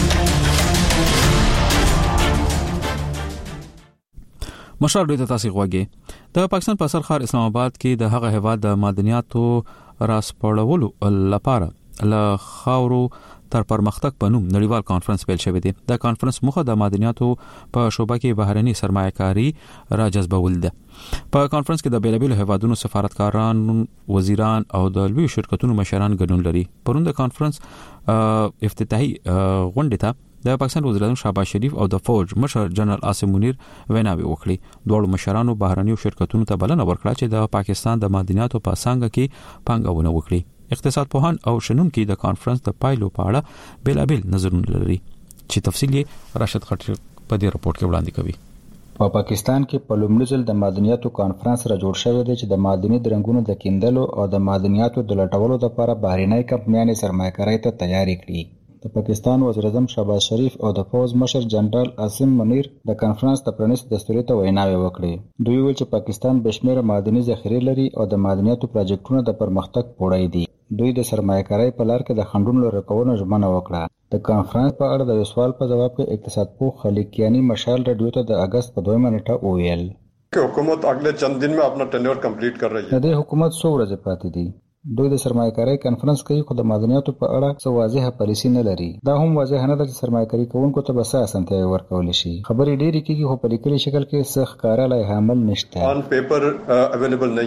مشال ډیټا تاسو غواګي د پاکستان په سرخار اسلام آباد کې د هغه هواد د معدنیاتو راسپړولو لپاره له خاورو تر پرمختګ په نوم نړیوال کانفرنس پیل شوی دی. د کانفرنس مخه د معدنیاتو په شوبه کې بهرني سرمایه‌کاري راجذبول ده. په کانفرنس کې د بیلابیلو هیوادونو سفارتکاران، وزیران او د لوی شرکتونو مشران ګډون لري. پرون د کانفرنس افتتاحي غونډه ته د پاکستان وزیر اعظم شهباز شریف او د فوج مشر جنرال عاصم منیر ویناوي وکړي. دوه مشرانو بهرنیو شرکتونو ته بلنه ورکړه چې د پاکستان د معدنیاتو په څنګه کې پانګونه وکړي. اقتصاد پوهان او شنونکي د کانفرنس د پایلو په اړه بیلابیل نظرونه لري چې تفصیل یې راشد خټر په دې رپورت کې وړاندې کوي. په پا پاکستان کې په لومړي ځل د معدنیاتو کانفرنس را جوړ شوی دی چې د معدني درنګونو د کیندلو او د معدنیاتو د لټولو لپاره بهرنۍ کمپنیانې سرمایه‌کارۍ ته تیاری کړي. د پاکستان وزیر اعظم شهباز شریف او د فوج مشر جنرال عاصم منیر د کانفرنس د پرانیستي دستوري ته ویناوي وکړې. دوی ویل چې پاکستان بشمیره معدني ذخیرې لري او د معدنیاتو پروژیکټونو د پرمختګ پوړی دي. دوی د سرمایه‌کارۍ په لار کې د خنډونو لرکونو ژمنه وکړه. د کانفرنس په اړه د سوال په جواب کې اقتصاد پوه خلیقیانی مشال رادیو ته د اگست په دویمه نیټه وویل چې حکومت اگلے چند دن میں اپنا ٹینیور کمپلیٹ کر رہی ہے. د حکومت څو ورځې پاتې دي. دوی د سرمایه‌کارۍ کانفرنس کوي خو د معدنیاتو په اړه څه واضحه پالیسي نه لري. دا هم واضح نه ده چې سرمایه‌کاري کوونکو ته به څه اسانتیاوې ورکول شي. خبرې ډېرې کېږي خو په لیکلي شکل کې څه ښکاره لایحه عمل نشته. آن پیپر اویلیبل نه ہے.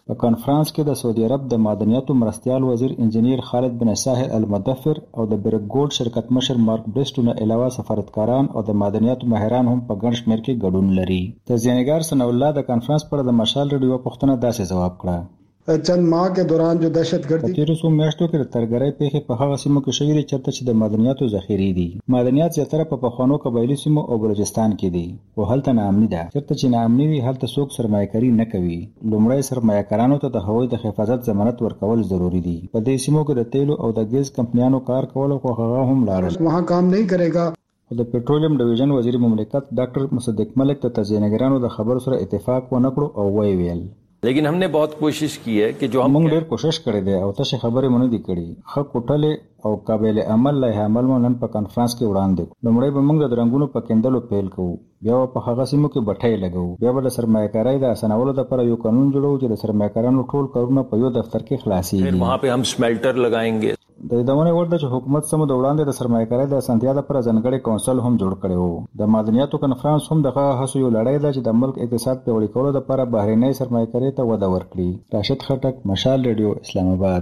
په کانفرنس کې د سعودي عرب د معدنیاتو مرستيال وزیر انجنیر خالد بن ساحر المدفر او د برک ګولډ شرکت مشر مارک برسټو نه علاوه سفارتکاران او د معدنیاتو ماهران هم په ګڼ شمېر کې ګډون لري. تزیانګار ثنا الله د کانفرنس پر د مشال رادیو پوښتنه داسې جواب کړه. چند ماہ کے دوران جو دہشت گردی په تیرو څو میاشتو کې د ترګرۍ پیښې په هغه سیمو کې شوې دي چېرته چې د معدنیاتو ذخیرې دي. معدنیات زیاتره په پخوانو قبایلي سیمو او بلوچستان کې دي او هلته ناامني ده. چېرته چې ناامني وي هلته څوک سرمایه‌کاري نه کوي. لومړی سرمایه‌کارانو ته د هغوی د حفاظت ضمانت ورکول ضروری دي. په دې سیمو کې د تیلو او د ګیس کمپنیانو کار کول خو هغه هم لاړل. وहाँ काम नहीं करेगा. خو د پېټرولیم ډیویژن وزیر مملکت ډاکټر مصدق ملک د تزیانګرانو د خبرو سره اتفاق ونه کړو او وایي ویل लेकिन हमने बहुत कोशिश की है कि जो हम موږ ډېر کوشش کړی دی او تاسو خبرې مونږ دي کړې ښه کوټلې او قابل عمل له عمل مونږ نن په کانفرنس کې وړاندې لومړی به موږ د رنگونو په کېندلو پیل کوو بیا په هغه سیمو کې بټۍ لګو بیا به د سرمایه‌کارۍ د اسانولو لپاره یو قانون جوړو چې د سرمایه‌کارانو ټول کارونه په یو دفتر کې خلاصيږي. फिर वहां पे हम स्मेल्टर लगाएंगे. د دمنه ورته چې حکومت سم د وړاندې د سرمایه‌کارۍ د اسانتیا لپاره ځانګړي کونسل هم جوړ کړي وو. د معدنیاتو کانفرنس هم دغه هڅو یو لړۍ ده چې د ملک اقتصاد پیاوړي کولو لپاره بهرنۍ سرمایه‌کارۍ ته وده ورکړي. راشد خټک، مشال ریډیو، اسلام آباد.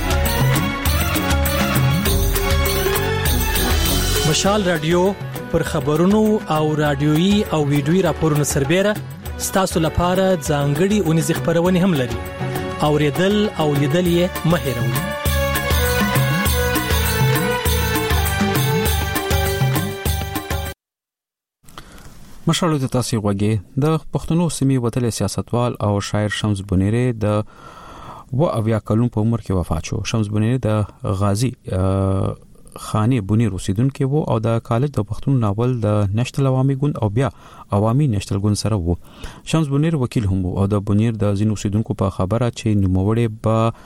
مشال رادیو پر خبرونو او رادیويي او ویډیويي راپورونو سربېره ستاسو لپاره ځانګړي اونیز خبرونه هم لري. اوریدل او لیدل یې مه هېروئ. مشالو ته تاسو غوږی د پښتنو سیمې وتل سیاستوال او شاعر شمس بنيري د و اویا کلون په عمر کې وفات شو. شمس بنيري د غازی خانه بنیر اوسیدونکو وو او د کالج د پښتون ناول د نېشنل عوامي ګوند او بیا عوامي نېشنل ګوند سره وو. شمس بنیر وکیل هم وو او د بنیر د زین اوسیدونکو په خبره چې نوموړي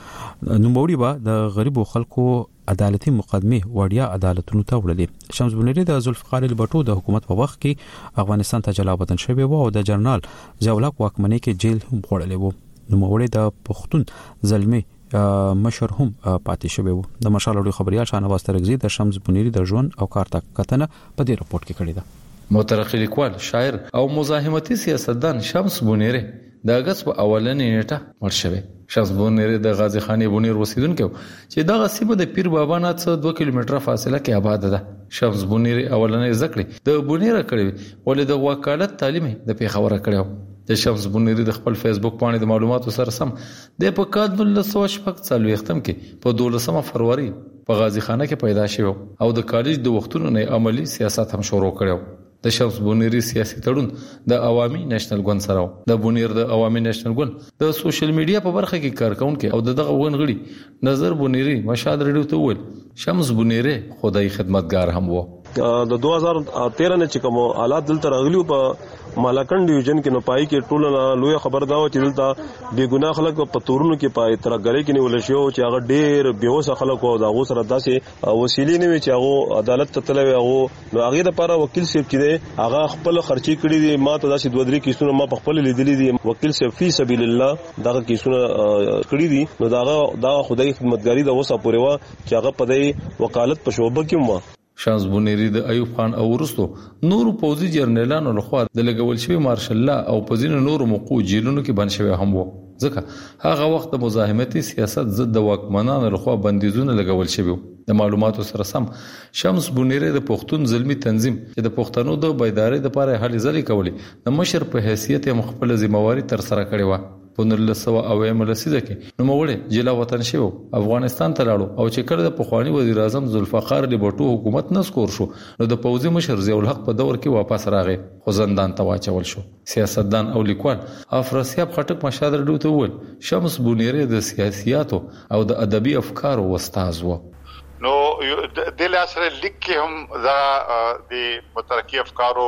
با نوموړي با د غریبو خلکو عدالتي مقدمه وړیا عدالتونو ته وړلې. شمس بنيري د ذوالفقار البټو د حکومت په وخت کې افغانستان ته جلا وطن شوی وو او د جنرال ضیاءالحق واکمنۍ کې جیل هم وړلې وو. نوموړي د پښتون زلمي مشر هم پاتې شوی وو. د مشال اړو خبريال شاهنواز ترغزي د شمس بنيري د ژوند او کار کتنه په دې رپورت کې کړې ده. مترقي لیکوال، شاعر او مزاحمتي سیاستدان شمس بنيري د اگست په اولنې نیټه مړ شوی. شمس بنيري د غازی خانه بنیر اوسیدونکو چې دغه سیمه د پیر بابا نه څخه دوه کیلومتره فاصله کې آباد ده. شمس بنيري اولنې ذکر د بنیر کړی ولې د وکالت تعلیم د پیښور کړو. د شمس بنيري د خپل فیسبوک باندې د معلوماتو سره سم د په کال نولس سوه شپږ څلوېښت کې په دولسمه فروری په غازی خانه کې پیدا شو او د کالج د وختونو نه عملی سیاست هم شروع کړو. د شمس بنيري سیاسي تړون د عوامي نېشنل ګوند سره د بنیر د عوامي نېشنل ګوند د سوشل میډیا په برخه کې کارکونکو او دغه ونغړي نظر بنيري مشاد ریډیو ته ویل شمس بنيري خدای خدمتگار هم وو. د دوه هزار تیرہ نه چې کوم حالات دلته راغلیو په مالاکنډ ډیویژن کې نه پای کې ټول لوی خبر دا و چې دلته بے ګناه خلک په تورونو کې پای ترګری کې نیول شو چې هغه ډیر بیوسه خلک او دغه سره داسې وسیلې نه وي چې هغه عدالت ته تلوي هغه نو هغه لپاره وکیل صاحب چې دی هغه خپل خرچي کړی دي. ما ته داسې دوه درې کیسونه ما په خپل لیدلې دي. وکیل صاحب فی سبیل الله دغه کیسونه کړی دي نو دغه دا خدای خدمتګاری د وسه پورې وا چې هغه په دې وکالت په شوبه کې مو. شمس بنيري د ایوب خان او ورستو نورو پوځي جرنیلانو لخوا د لګول شوی مارشل الله او پزینو نورو موقوع جیلونو کې بن شوی هم وو. ځکه هغه وخت د مزاحمتي سیاست ضد د واکمنانو لخوا بندیزونه لګول شوی. د معلوماتو سره سم شمس بنيري د پښتون زلمی تنظیم چې د پښتنو د بیداری لپاره هلې ځلې کولې د مشر په حیثیت یې خپل ذمہواری تر سره کړې و. په نولس سوه اویا لسیزه کې نوموړی جلا وطن شو افغانستان ته لاړو او چې کله د پخوانی وزیر اعظم ذوالفقار البټو حکومت نسکور شو نو د پوځي مشر ضیاءالحق په دور کې واپس راغی خو زندان ته واچول شو. سیاستدان او لیکوال افراسیاب خټک مشاد رډو ته وویل شمس بنيري د سیاسياتو او د ادبي افکارو استاد و. نو د لاسره لیک کې هم دا د مترقي افکارو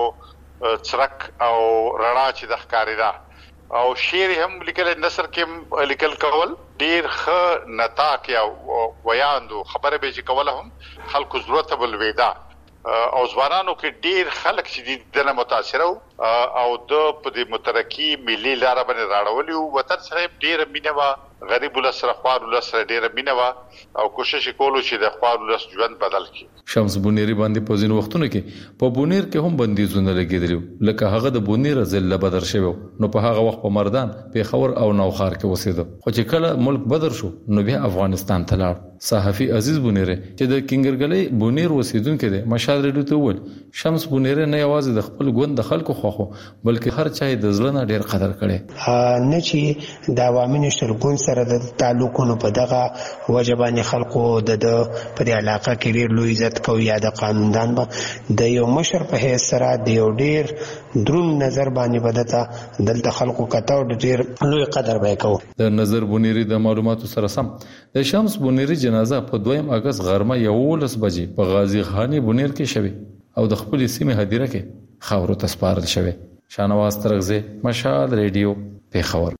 څرک او رڼا چې د ښکاری ده او شعر هم لیکل نثر کې لیکل کول ډیر ښه نتاق یا ویاندو خبره به چې کول هم خلکو ضرورت بل وېدا او ځوانانو کې ډیر خلک چې دنه متاثر او د په دې مترقي ملي لار باندې راړولي وطن سره ډیر مینه غریب ولس سره خوار ولس سره ډیره مینه وا او کوشش کولو چې د خوار ولس ژوند بدل کړي. شمس بونیری باندې په ځینو وختونو کې په بونیر کې هم بندیزونه لګیدل لکه هغه د بونیر ضلع بدر شوی نو په هغه وخت په مردان پیښور او نوخار کې اوسېده خو چې کله ملک بدر شو نو بیا افغانستان ته لاړ. صحافي عزیز بونیری چې د کینګرګلې بونیر اوسیدونکو دی مشال ریډیو ته وویل شمس بونیری نه یوازې د خپل ګوند د خلکو خوخو بلکې هر چا د ځلنه ډیر قدر کړي نه چې د عوامي نشر ګوند سره د تعلقونو په دغه وجبانی خلکو د په دې علاقه کې ډیر لوی عزت کوي یا د قانوندان به د یو مشر په هیڅ سره د یو ډیر درون نظر باندې بدته دلته خلکو کتاو ډیر لوی قدر به کوي. د نظر بونیری د معلوماتو سره سم د شمس بونیری جنازه په دویم اگست غرمه یولس بجې په غازی خانی بونیر کې شوه او د خپل سیمه هدیره کې خاورو ته سپارل شوه. شانواز ترغزه مشال ریډیو پیښور.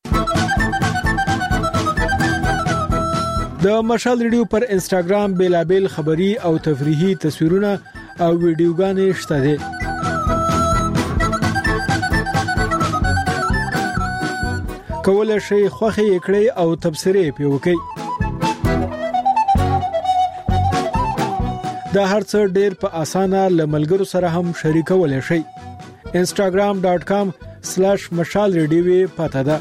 د مشال ریډیو پر انستګرام بیلابل خبری او تفریحي تصویرونه او ویډیوګانې شته دي. کولای شئ خوښي کړئ او تبصرې پې وکړئ. دا هرڅه ډېر په اسانه لملګرو سره هم شریکولای شئ. instagram dot com slash مشال ریډیو پته ده.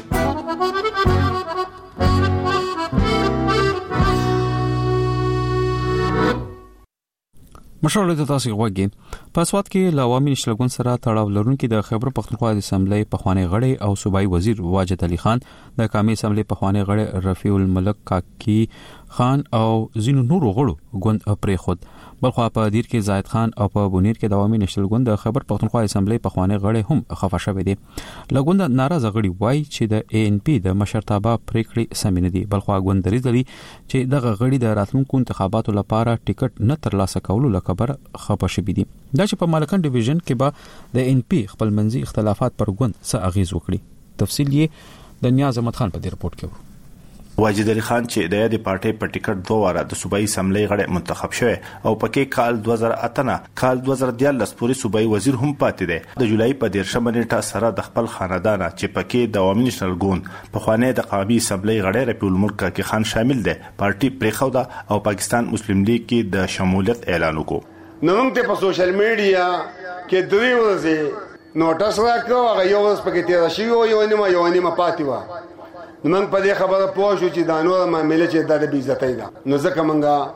مشال ریډیو تاسو غوږی په سواد کې لاوامي نشلګون سره تړاو لرونکي د خیبر پختونخوا د اسمبلی پخوانی غړی او صوبایي وزیر واجد علي خان د قومي اسمبلی پخوانی غړی رفیع الملک کاکی خان او زینو نورو غړو ګوند پرې خود بلخوا په دیر کې زاید خان او په بونیر کې د عوامي نشل ګوند د خیبر پختونخوا اسمبلی پخوانی غړي هم خفه شوی دي. لګوند ناراضه غړي وای چې د اے ان پی د مشرتابه پریکړې سمې نه دي. بلخوا ګوند دریځ لري چې دغه غړي د راتلونکو انتخاباتو لپاره ټیکټ نه ترلاسه کولو لپاره خفه شوی دي. دا چې په مالکان ډیویژن کې به د اے ان پی خپل منځي اختلافات پر ګوند څه اغیز وکړي. تفصیل یې د نیاز احمد خان په دې رپورت کې و. واجد علي خان چې د یادې پارټۍ په ټیکټ دوه واره د صوبایي اسمبلی غړی منتخب شوی او پکې کال دوه زره اته نه کال دوه زره دیارلس پورې صوبایي وزیر هم پاتې دی. د جولای په دیرشمه نیټه سره د خپل خاندان چې پکې د عوامي نشنل ګوند پخوانی د قومي اسمبلی غړی رفیع الملک کاکی خان شامل دی پارټي پریښوده او پاکستان مسلم لیگ کې د شمولیت اعلان وکړ. نو موږ ته په سوشل میډیا کې دوی ورځې نوټس راکړو هغه یو ورځ پکې تیر شي او یو نیمه یو نیمه پاتې و. نو موږ په دې خبره پوه شو چې دا نور معاملې چې د بې عزتۍ ده نو ځکه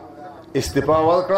موږ استعفا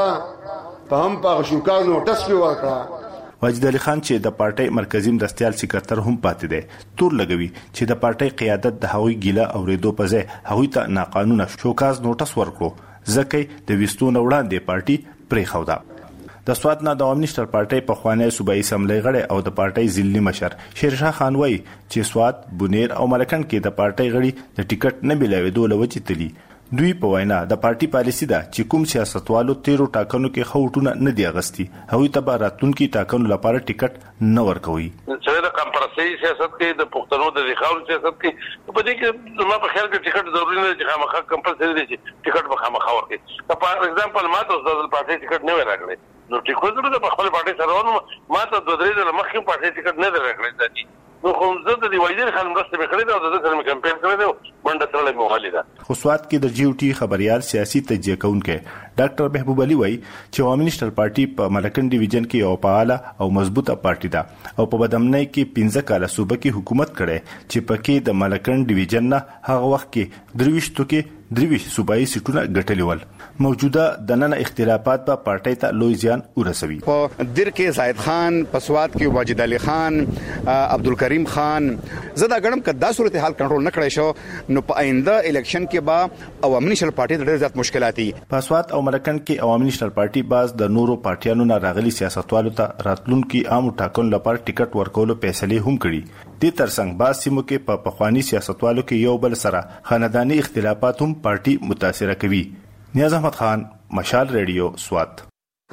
ورکړه په هم په شوکار نوټس په ورکړه. واجد علي خان چې د پارټۍ مرکزی مرستيال سکرټر هم پاتې دی تور لګوي چې د پارټۍ قیادت د هغوی ګیله اوریدو په ځای هغوی ته ناقانونه شوکاز نوټس ورکړو ځکه د وستون وړاندې پارټي پریښوده. د سواد نه د عوامي نشنل پارټۍ په خوانی صوبایي اسمبلی غړی او د پارټۍ ضلعي مشر شیرشاه خان وایي چې سواد بونیر او ملکن کې د پارټۍ غړي د ټیکټ نه بلاوېدو لوجې تلي. دوی په وینا د پارټي پالیسي ده چې کوم سیاستوالو تیرو ټاکنو کې خوټونه نه دی اغستی هغوی ته به راتلونکي ټاکنو لپاره ټیکټ نه ورکوي. چې د کمپرسي سیاست کې د پښتنو د ځخاو سیاست کې په دې کې ما په خیال کې ټیکټ ضروري نه دی چې خامخا کمپلسري دی چې ټیکټ به خامخا ورکړي. فار ایگزامپل ما ته د پارټي ټیکټ نه ورکړي نو ټیکټ ضروري د خپل پارټي سره ونه ما ته د درې د مخکې پارټي ټیکټ نه درکړي ځي نو خو زه د دې وایي خلک مرسته وکړي دا د سره کمپاین کړی دی منډه سره موالي ده. خو سواد کې د جی او ټي خبريال سیاسي تجزیه کوونکې ډاکټر محبوب علي وایي چې عوامي نشنل پارټي په ملکن ډیویژن کې یو فعاله او مضبوطه پارټي ده او په بدامنۍ کې پنځه کاله صوبه کې حکومت کړي چې پکې د ملکن ډیویژن نه هغه وخت کې درويشتو کې درويش صوبایي سیټونه ګټلي ول. موجوده د نن اختلافات په پارټۍ ته لوی زیان ورسوي. په دیر کې زاید خان په سواد کې واجد علي خان عبدالکریم خان زدا ګڼم کدا صورتحال کنټرول نه کړی شو نو په آینده الیکشن کې با عوامي نشنل پارټي ډېر زیات مشکلات دي. په سواد او ملکن کې عوامي نشنل پارټي باز د نورو پارټیانو نه راغلي سیاستوالو ته راتلونکي عام ټاکنو لپاره ټیکټ ورکولو فیصله هم کړي. د ترڅنګ باز سیمو کې په پخوانی سیاستوالو کې یو بل سره خاندانی اختلافات هم پارټي متاثر کوي. نیاز احمد خان مشال ریډیو سوات.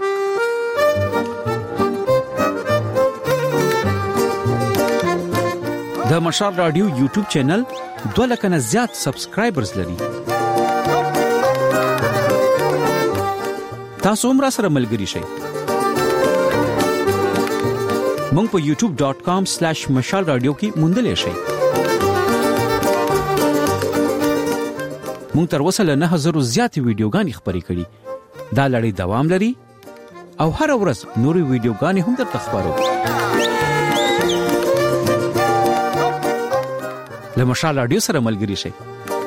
د مشال رادیو یوټیوب چینل دوه لک نه زیات سبسکرایبرز لري. تاسو هم را سره ملګري شئ. مونږ په youtube dot com slash mashal radio کې موندلې شئ. موږ تر اوسه له نه هزارو زیاتې ویډیوګانې خپرې کړي. دا لړۍ دوام لري او هر ورځ نورې ویډیوګانې هم درته خپرو. له مشال رادیو سره ملګري شئ.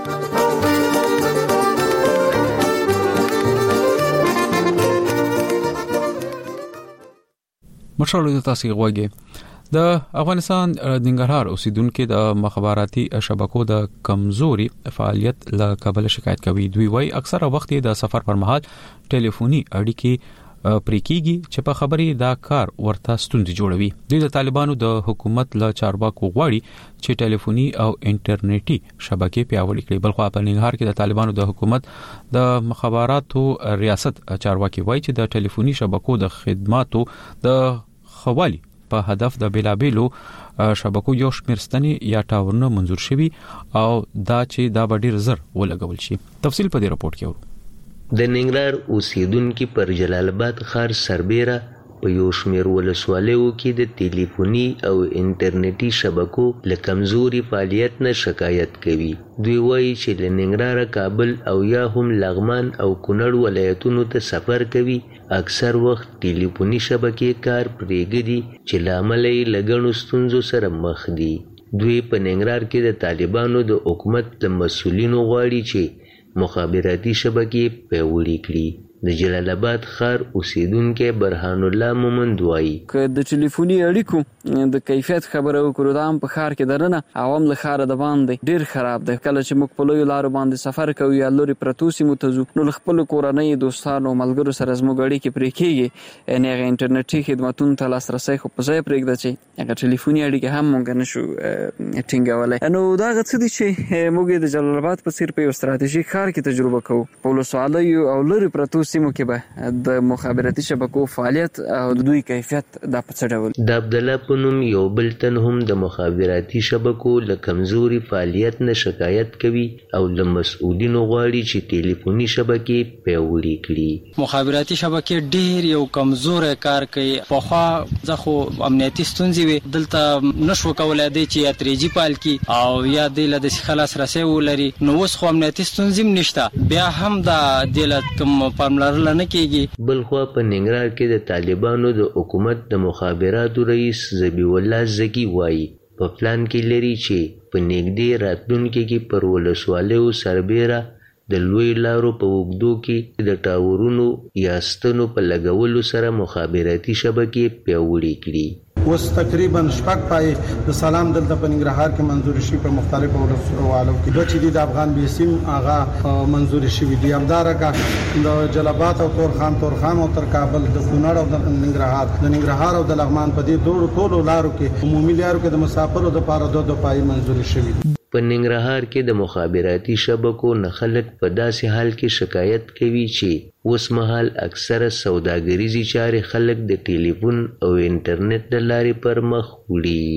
مشال رادیو تاسو غوږی د افغانستان د ننګرهار اوسیدونکو د مخابراتي شبکو د کمزوري فعالیت له کابل شکایت کوي. دوی وايي اکثره وخت د سفر پر مهال ټلیفوني اړیکې پرې کیږي چې په خبري دا کار ورته ستونزې جوړوي. دوی د طالبانو د حکومت له چارواکو غواړي چې ټلیفوني او انټرنیټي شبکې پیاوړې کړي. بلخو په ننګرهار کې د طالبانو د حکومت د مخابراتو ریاست چارواکي وايي چې د ټلیفوني شبکو د خدماتو د خوالي په هدف د بیلابیلو شبکو یو شمېر ستنې یا ټاورونه منزور شوي او دا چې دا به ډیر زر ولګول شي. تفصیل په دې راپورټ کې اورو. د ننګرهار اوسیدونکو پر جلال آباد ښار سربیره په یو شمېر ولسوالیو کې د ټلیفوني او انټرنیټي شبکو له کمزوري فعالیت نه شکایت کوي. دوی وایي چې له ننګرهار کابل او یا هم لغمان او کونړ ولایتونو ته سفر کوي. اکثر وخت ټلیفوني شبکې کار پرېږدي چې له امله یې له ګڼو ستونزو سره مخ دي. دوی په ننګرهار کې د طالبانو د حکومت د مسؤلینو غواړي چې مخابراتي شبکې پیاوړې کړي. د جلال آباد ښار اوسیدونکی برهان الله مومند وایي که د ټلیفوني اړیکو د کیفیت خبره وکړو دا هم په ښار کې درنه عوام له ښاره د باندې ډیر خراب دی. کله چې موږ په لویو لارو باندې سفر کوو یا لوري پرتو سیمو ته ځو نو له خپلو کورنۍ دوستانو ملګرو سره زموږ اړیکې پرې کېږي. یعنې هغه انټرنیټي خدمتونو ته لاسرسی خو په ځای پرېږده چې هغه ټلیفوني اړیکې هم موږ نشو ټینګولی. نو دا هغه څه دي چې موږ د جلال آباد په څېر په یو ستراتیژیک ښار کې تجربه کوو. په ولسوالیو او لوري پرتو سیمو کې به د مخابراتي شبکو فعالیت او د دوی کیفیت دا په څه ډول. د عبدالله په نوم یو بل تن هم د مخابراتي شبکو له کمزوري فعالیت نه شکایت کوي او له مسؤلینو غواړي چې ټلیفوني شبکې پیاوړې کړي. مخابراتي شبکې ډېر یو کمزوری کار کوي. پخوا زه خو امنیتي ستونزې وي دلته نشو کولی دی چې یا ترې جي پال کړي او یا دی له داسې ښه لاسرسی ولري. نو اوس خو امنیتي ستونزې هم نشته بیا هم دا دې له کوم پاملرنه نه کېږي. بل خوا په ننګرهار کې د طالبانو د حکومت د مخابراتو رئیس ذبیح الله زکي وایي په پلان کې لري چې په نږدې راتلونکي کې پر ولسوالیو سربیره د لوی لارو په اوږدو کې د ټاورونو یا ستنو په لګولو سره مخابراتي شبکې پیاوړې کړي. اوس تقریبا شپږ پای د سلام دلته په ننګرهار کې منظور شي په مختلفو ولسوالو کې دوه چې د افغان بیسیم هغه منظور شي دي. همدارنګه د جلال آباد او تورخان تورخان او تر کابل د کونړ او د ننګرهار د ننګرهار او د لغمان په دې دوه ټولو لارو کې عمومي لارو کې د مسافرو د پاره دوه دوه پای منظور شي. په ننګرهار کې د مخابراتي شبکو نه خلک په داسې حال کې شکایت کوي چې اوس مهال اکثره سوداګریزي چارې خلک د ټلیفون او انټرنیټ د لارې پر مخ وړي.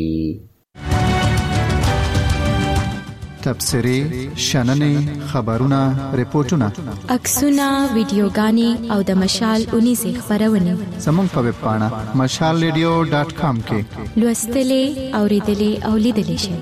تبصرې، شننې، خبرونه، ریپورتونه، عکسونه، ویډیوګانې او د مشال اونیزې خبرونه زموږ په ویب پاڼه مشال ریډیو ډاټ کام کې لوستلې، اوریدلې او لیدلې شئ.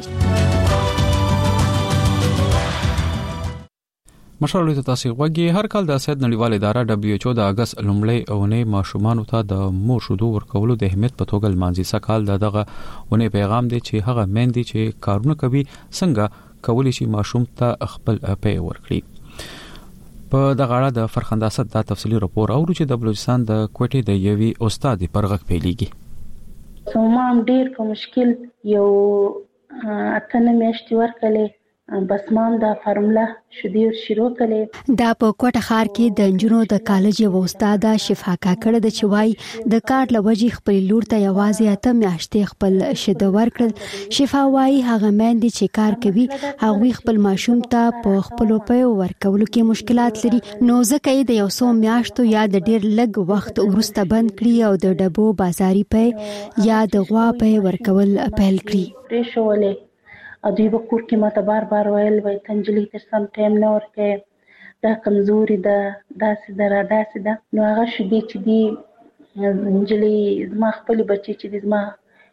مشال ته تاسو غوږی. هر کال د صحت نړیواله اداره دبليو ایچ او د اگست لومړی اونۍ ماشومانو ته د مور شودو ورکولو د اهمیت په توګه لمانځي. سکهال دغه اونۍ پیغام دی چې هغه میندې چې کارونه کوي څنګه کولی شي ماشوم ته خپل پی ورکړي. په دغه اړه د فرخنده اسد دا تفصیلی راپور اورو چې د بلوچستان د کوټې د یوې استاد پر غږ پیلېږي. سومام ډیر په مشکل یو اتنه میاشتې ورکړلې بس مام دا فارمولا شدي شروع کړي. دا په کوټه ښار کې د انجونو د کالج یو استاد شفا کاکړه د چوي د کار لوجي خپل لور ته یوازې اته میاشتې خپل شده ورکړل. شفا وايي هغه مېندې چې کار کوي هغه خپل ماشوم ته په خپل په ورکولو کې مشکلات لري. نو ځکه د یو څو میاشتو یا د ډیر لږ وخت وروسته بند کړي او د ډبو بازاري په یا د غوا په ورکول پیل کړي. پرېښولې او دوی به کور کې ماته بار بار ویل وای تنجلي تر سم ټایم نه ورکې دا کمزوري ده داسې ده را داسې ده. نو هغه شیدې چې دي نجلۍ زما خپلې بچې چې دي زما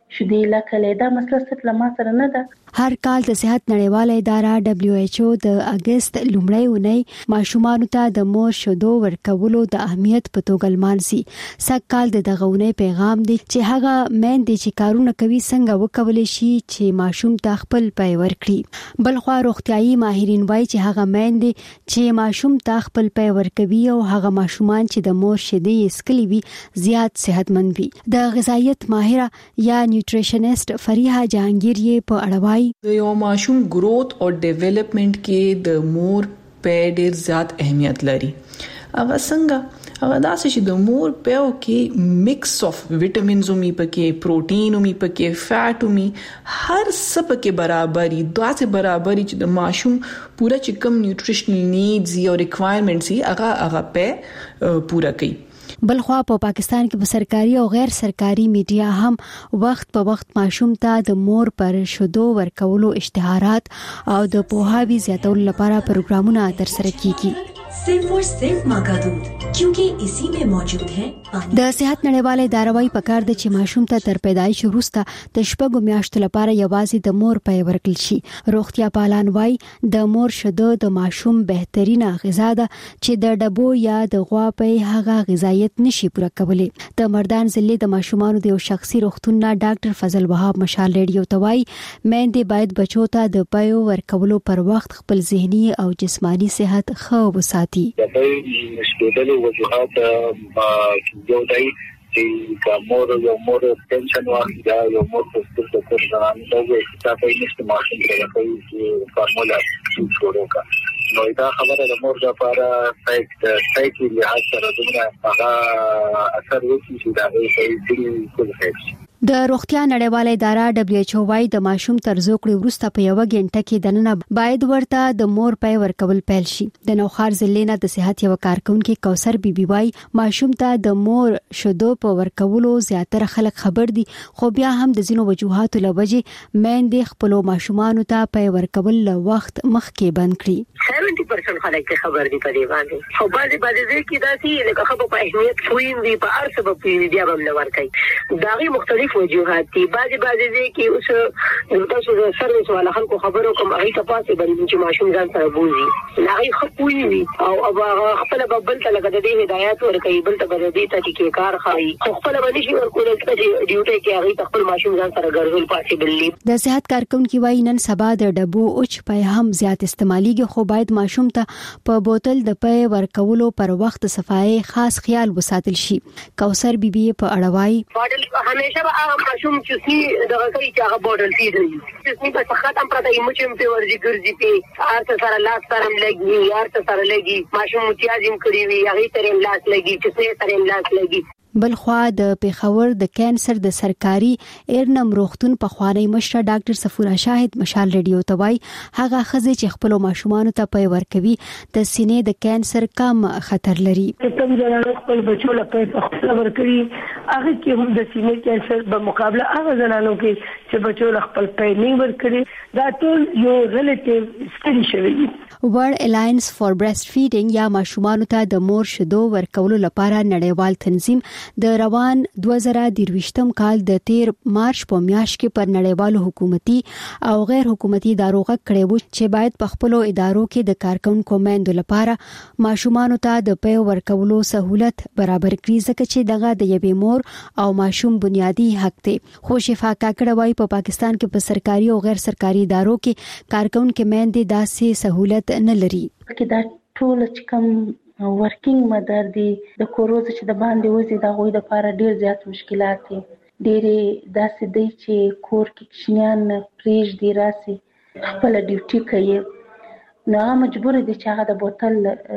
شدې لکه دا مسله صرف لما سره نه ده. هر کال د صحت نړیواله اداره دبليو ایچ او د اگست لومړۍ اونۍ ماشومان ته د مور شیدو ورکولو د اهمیت په توګه لمانځي. سږ کال د دغه اونۍ پیغام دی چې هغه میندې چې کارونه کوي څنګه وکولای شي چې ماشوم ته خپل پی ورکړي. بلخوا روغتيایي ماهرین وایي چې هغه میندې چې ماشوم ته خپل پی ورکوي او هغه ماشومان چې د مور شیدې اسکلي وي زیات صحتمند وي. د غذایت ماهره یا نیوټریشنست فریحه جهانگیر یې په اړه د یو ماشوم گروث او ډیولپمنٹ کې د مور په ډیر زیات اهمیت لري. هغه څنګه هغه داسې چې د مور په کې مکس اف وټامینز او می پکې پروتین او می پکې فیټ او می هر څه پکې برابرۍ داسې برابرۍ چې د ماشوم پوره چې کوم نیوټریشنل نیډز او ریکوایرمنټس هغه هغه په پوره کوي. بلخوا په پا پاکستان کې په سرکاري او غیر سرکاري میډیا هم وخت په وخت ماشوم ته د مور پر شیدو ورکولو اشتهارات او د پوهاوی زیاتولو لپاره پروګرامونه ترسره کیږي. सिर्फ और सिर्फ माँ का दूध क्योंकि इसी में मौजूद है पानी. د صحت نړیواله اداره وايي پکار د چې ماشوم ته تر پیدایش وروسته د شپږو میاشتو لپاره یوازې د مور پی ورکړل شي. روغتیا پالان وايي د مور شیدو د ماشوم بهترینه غذا ده چې د ډبو یا د غوا پی هغه غذایت نشي پوره کولی. د مردان ضلع د ماشومانو د یو شخصي روغتون نه ډاکټر فضل وهاب مشال ریډیو ته وايي میندې باید بچو ته د پی ورکولو پر وخت خپل ذهني او جسمانی صحت ښه وساتي. د دې مشکلاتو وجوهات یو دی چې کومور یو مور ټینشن واخلي دا یو مور په ستر د کور ځان ته وي چې تاسو یې نشته ماشوم ته کوي فارمولا شروع کا نو دا خبره د مور لپاره سایت سایکل لحاظ سره دغه هغه اثر وکړي چې دا به یې کول شي. د روغتیا نړیواله اداره دبليو ایچ او وايي د ماشوم تر زوکړې وروسته په یو غنټه کې دننه باید ورته د مور پی ورکول پیل شي. د نوخار ضلع نه د صحت یو کارکونکو کوثر بیبي وايي ماشوم ته د مور شیدو په ورکولو زیاتره خلک خبر دي خو بیا هم د زینو وجوهاتو لوجې میندې خپل ماشومان ته پی ورکول له وخت مخکې بند کړي. سبعين پرسنټ خلک خبر دي په دې باندې خو بعضي بعضي کې دا چې لکه خبره په اهمیت خوین دي په هر سبب کې بیا هم لور کوي داغي مختلف وجوهات دي. بعضي بعضي دي کې اوس تاسو د سرویس والا خلکو خبرو کوم هغه تاسو باندې چې ماشوم ځان سره بوزي هغه خپوي وي او خپل ببل ته لګد دي هدایت ورکوي بل ته بل دي ته کې کار خایي خو خپل باندې شي ورکول چې ډیوټي کې هغه خپل ماشوم ځان سره ګرځول پاسبل دي. د صحت کارکونکو وايي نن سبا د ډبو اوچ پي هم زیات استعماليږي خو باید ماشوم ته په بوتل د پي ورکولو پر وخت صفای خاص خیال وساتل شي. کوثر بیبي په اړه وايي بوتل همیشه هغه ماشوم چې سي دغه کوي چې هغه بوتل فی دی چې سي په ختم پرته یې مچم په ورځي ګرځي په ارته سره لاس سره لګي ارته سره لګي ماشوم متیازم کړی وي هغه ترې لاس لګي چې سي ترې لاس لګي. بلخوا د پیښور د کینسر د سرکاري ایرنم روغتون په خوانی مشر ډاکټر صفورا شاهد مشال ریډیو ته وای هغه خزه چې خپل ماشومان ته پي ورکوي د سینې د کینسر کم خطر لري. کوم ځای خپل بچو لپاره خپل ورکوي هغه کې هم د سینې کینسر په مقابله هغه زنانو کې چې بچو خپل پي نه ورکړي دا ټول یو ریلیټیو سټډي شوی. ورلد الاینس فار بریسټ فیډینګ یا ماشومان ته د مور شیدو ورکولو لپاره نړیوال تنظیم د روان دوه زره درویشتم کال د تیر مارچ په میاشت کې پر نړیوالو حکومتي او غیر حکومتي ادارو غږ کړی و چې باید په خپل ادارو کې د کارکونکو میندو لپاره ماشومان ته د پي ورکولو سہولت برابر کړي ځکه چې دغه د یوې مور او ماشوم بنیادی حق دی. خو شفا کاکړه وايي په پاکستان کې په سرکاري او غیر سرکاري ادارو کې کارکونکو میندې داسې سہولت نه لري. کې دا ټول چې کوم ورکینګ مدر دي د کوروز چې د باندې وځي دا غوي د لپاره ډیر زیات مشکلات دي. ډېرې داسې دي چې کور کې کښنیان پریج دی راسي خپل ډیوټي کوي نو مجبور دي چې هغه د بوتل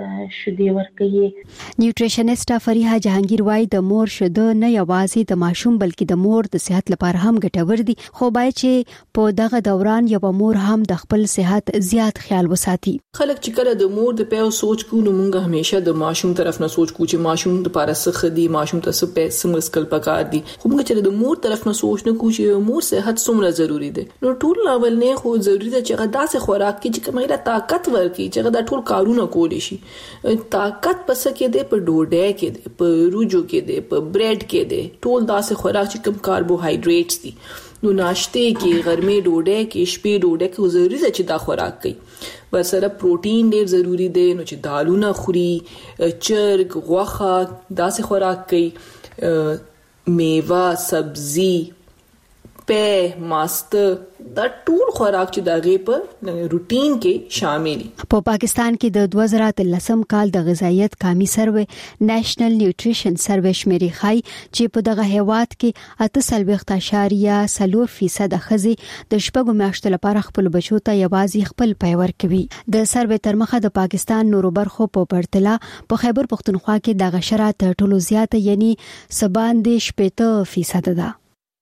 شیدې ورکوي. نیوټریشنست فریحه جهانگیر وايي د مور شیدو نه یوازې د ماشوم بلکې د مور د صحت لپاره هم ګټور دي خو باید چې په دغه دوران یو مور هم د خپل صحت زیات خیال وساتي. خلک چې کله د مور د پیو سوچ کو نو موږ همیشه د ماشوم طرف نه سوچ کو چې ماشوم د لپاره څه خدي ماشوم ته څه پیسې مسکل پکار دي خو موږ چې د مور طرف نه سوچ نه کو چې مور صحت څومره ضروری ده. نو ټول اول نه خو ضروری ده چې غدا سه خوراک کې چې کومه طاقت طاقت ورکي چې دا ټول کارونه کولی شي. طاقت پس کې دی په ډوډۍ کې دی، په روجو کې دی، په بریډ کې دی، ټول داسې خوراک چې کوم کاربوهایډریټس دي. نو ناشته کې، غرمې ډوډۍ کې، شپې ډوډۍ کې ضروري ده چې دا خوراک کوي. ورسره پروتین ډیر ضروری دی، نو چې دالونه خوري، چرګ، غوښه، داسې خوراک کوي، میوه، سبزی، په ماسته، دا ټول خوراک چې دغه په روټین کې شامل دي. په پاکستان کې د دوه زره اتلسم کال د غذایت قومي سروې نېشنل نیوټریشن سروې شمیرې ښيي چې په دغه هیواد کې اته سلويخت اشاریه څلور فیصد ښځې د شپږو میاشتو لپاره خپل بچو ته یوازې خپل پی ورکوي. د سروې تر مخه د پاکستان نورو برخو په پرتله په خیبر پختونخوا کې دغه شرایط تر ټولو زیاته یعنی سباندې شپږ فیصد ده.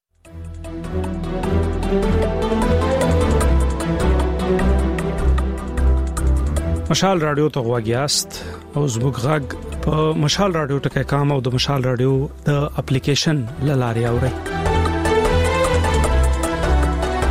مشال رادیو ته غواګیاست او زموږ غږ په مشال رادیو ټکی کام او د مشال رادیو د اپلیکیشن لاري اوري.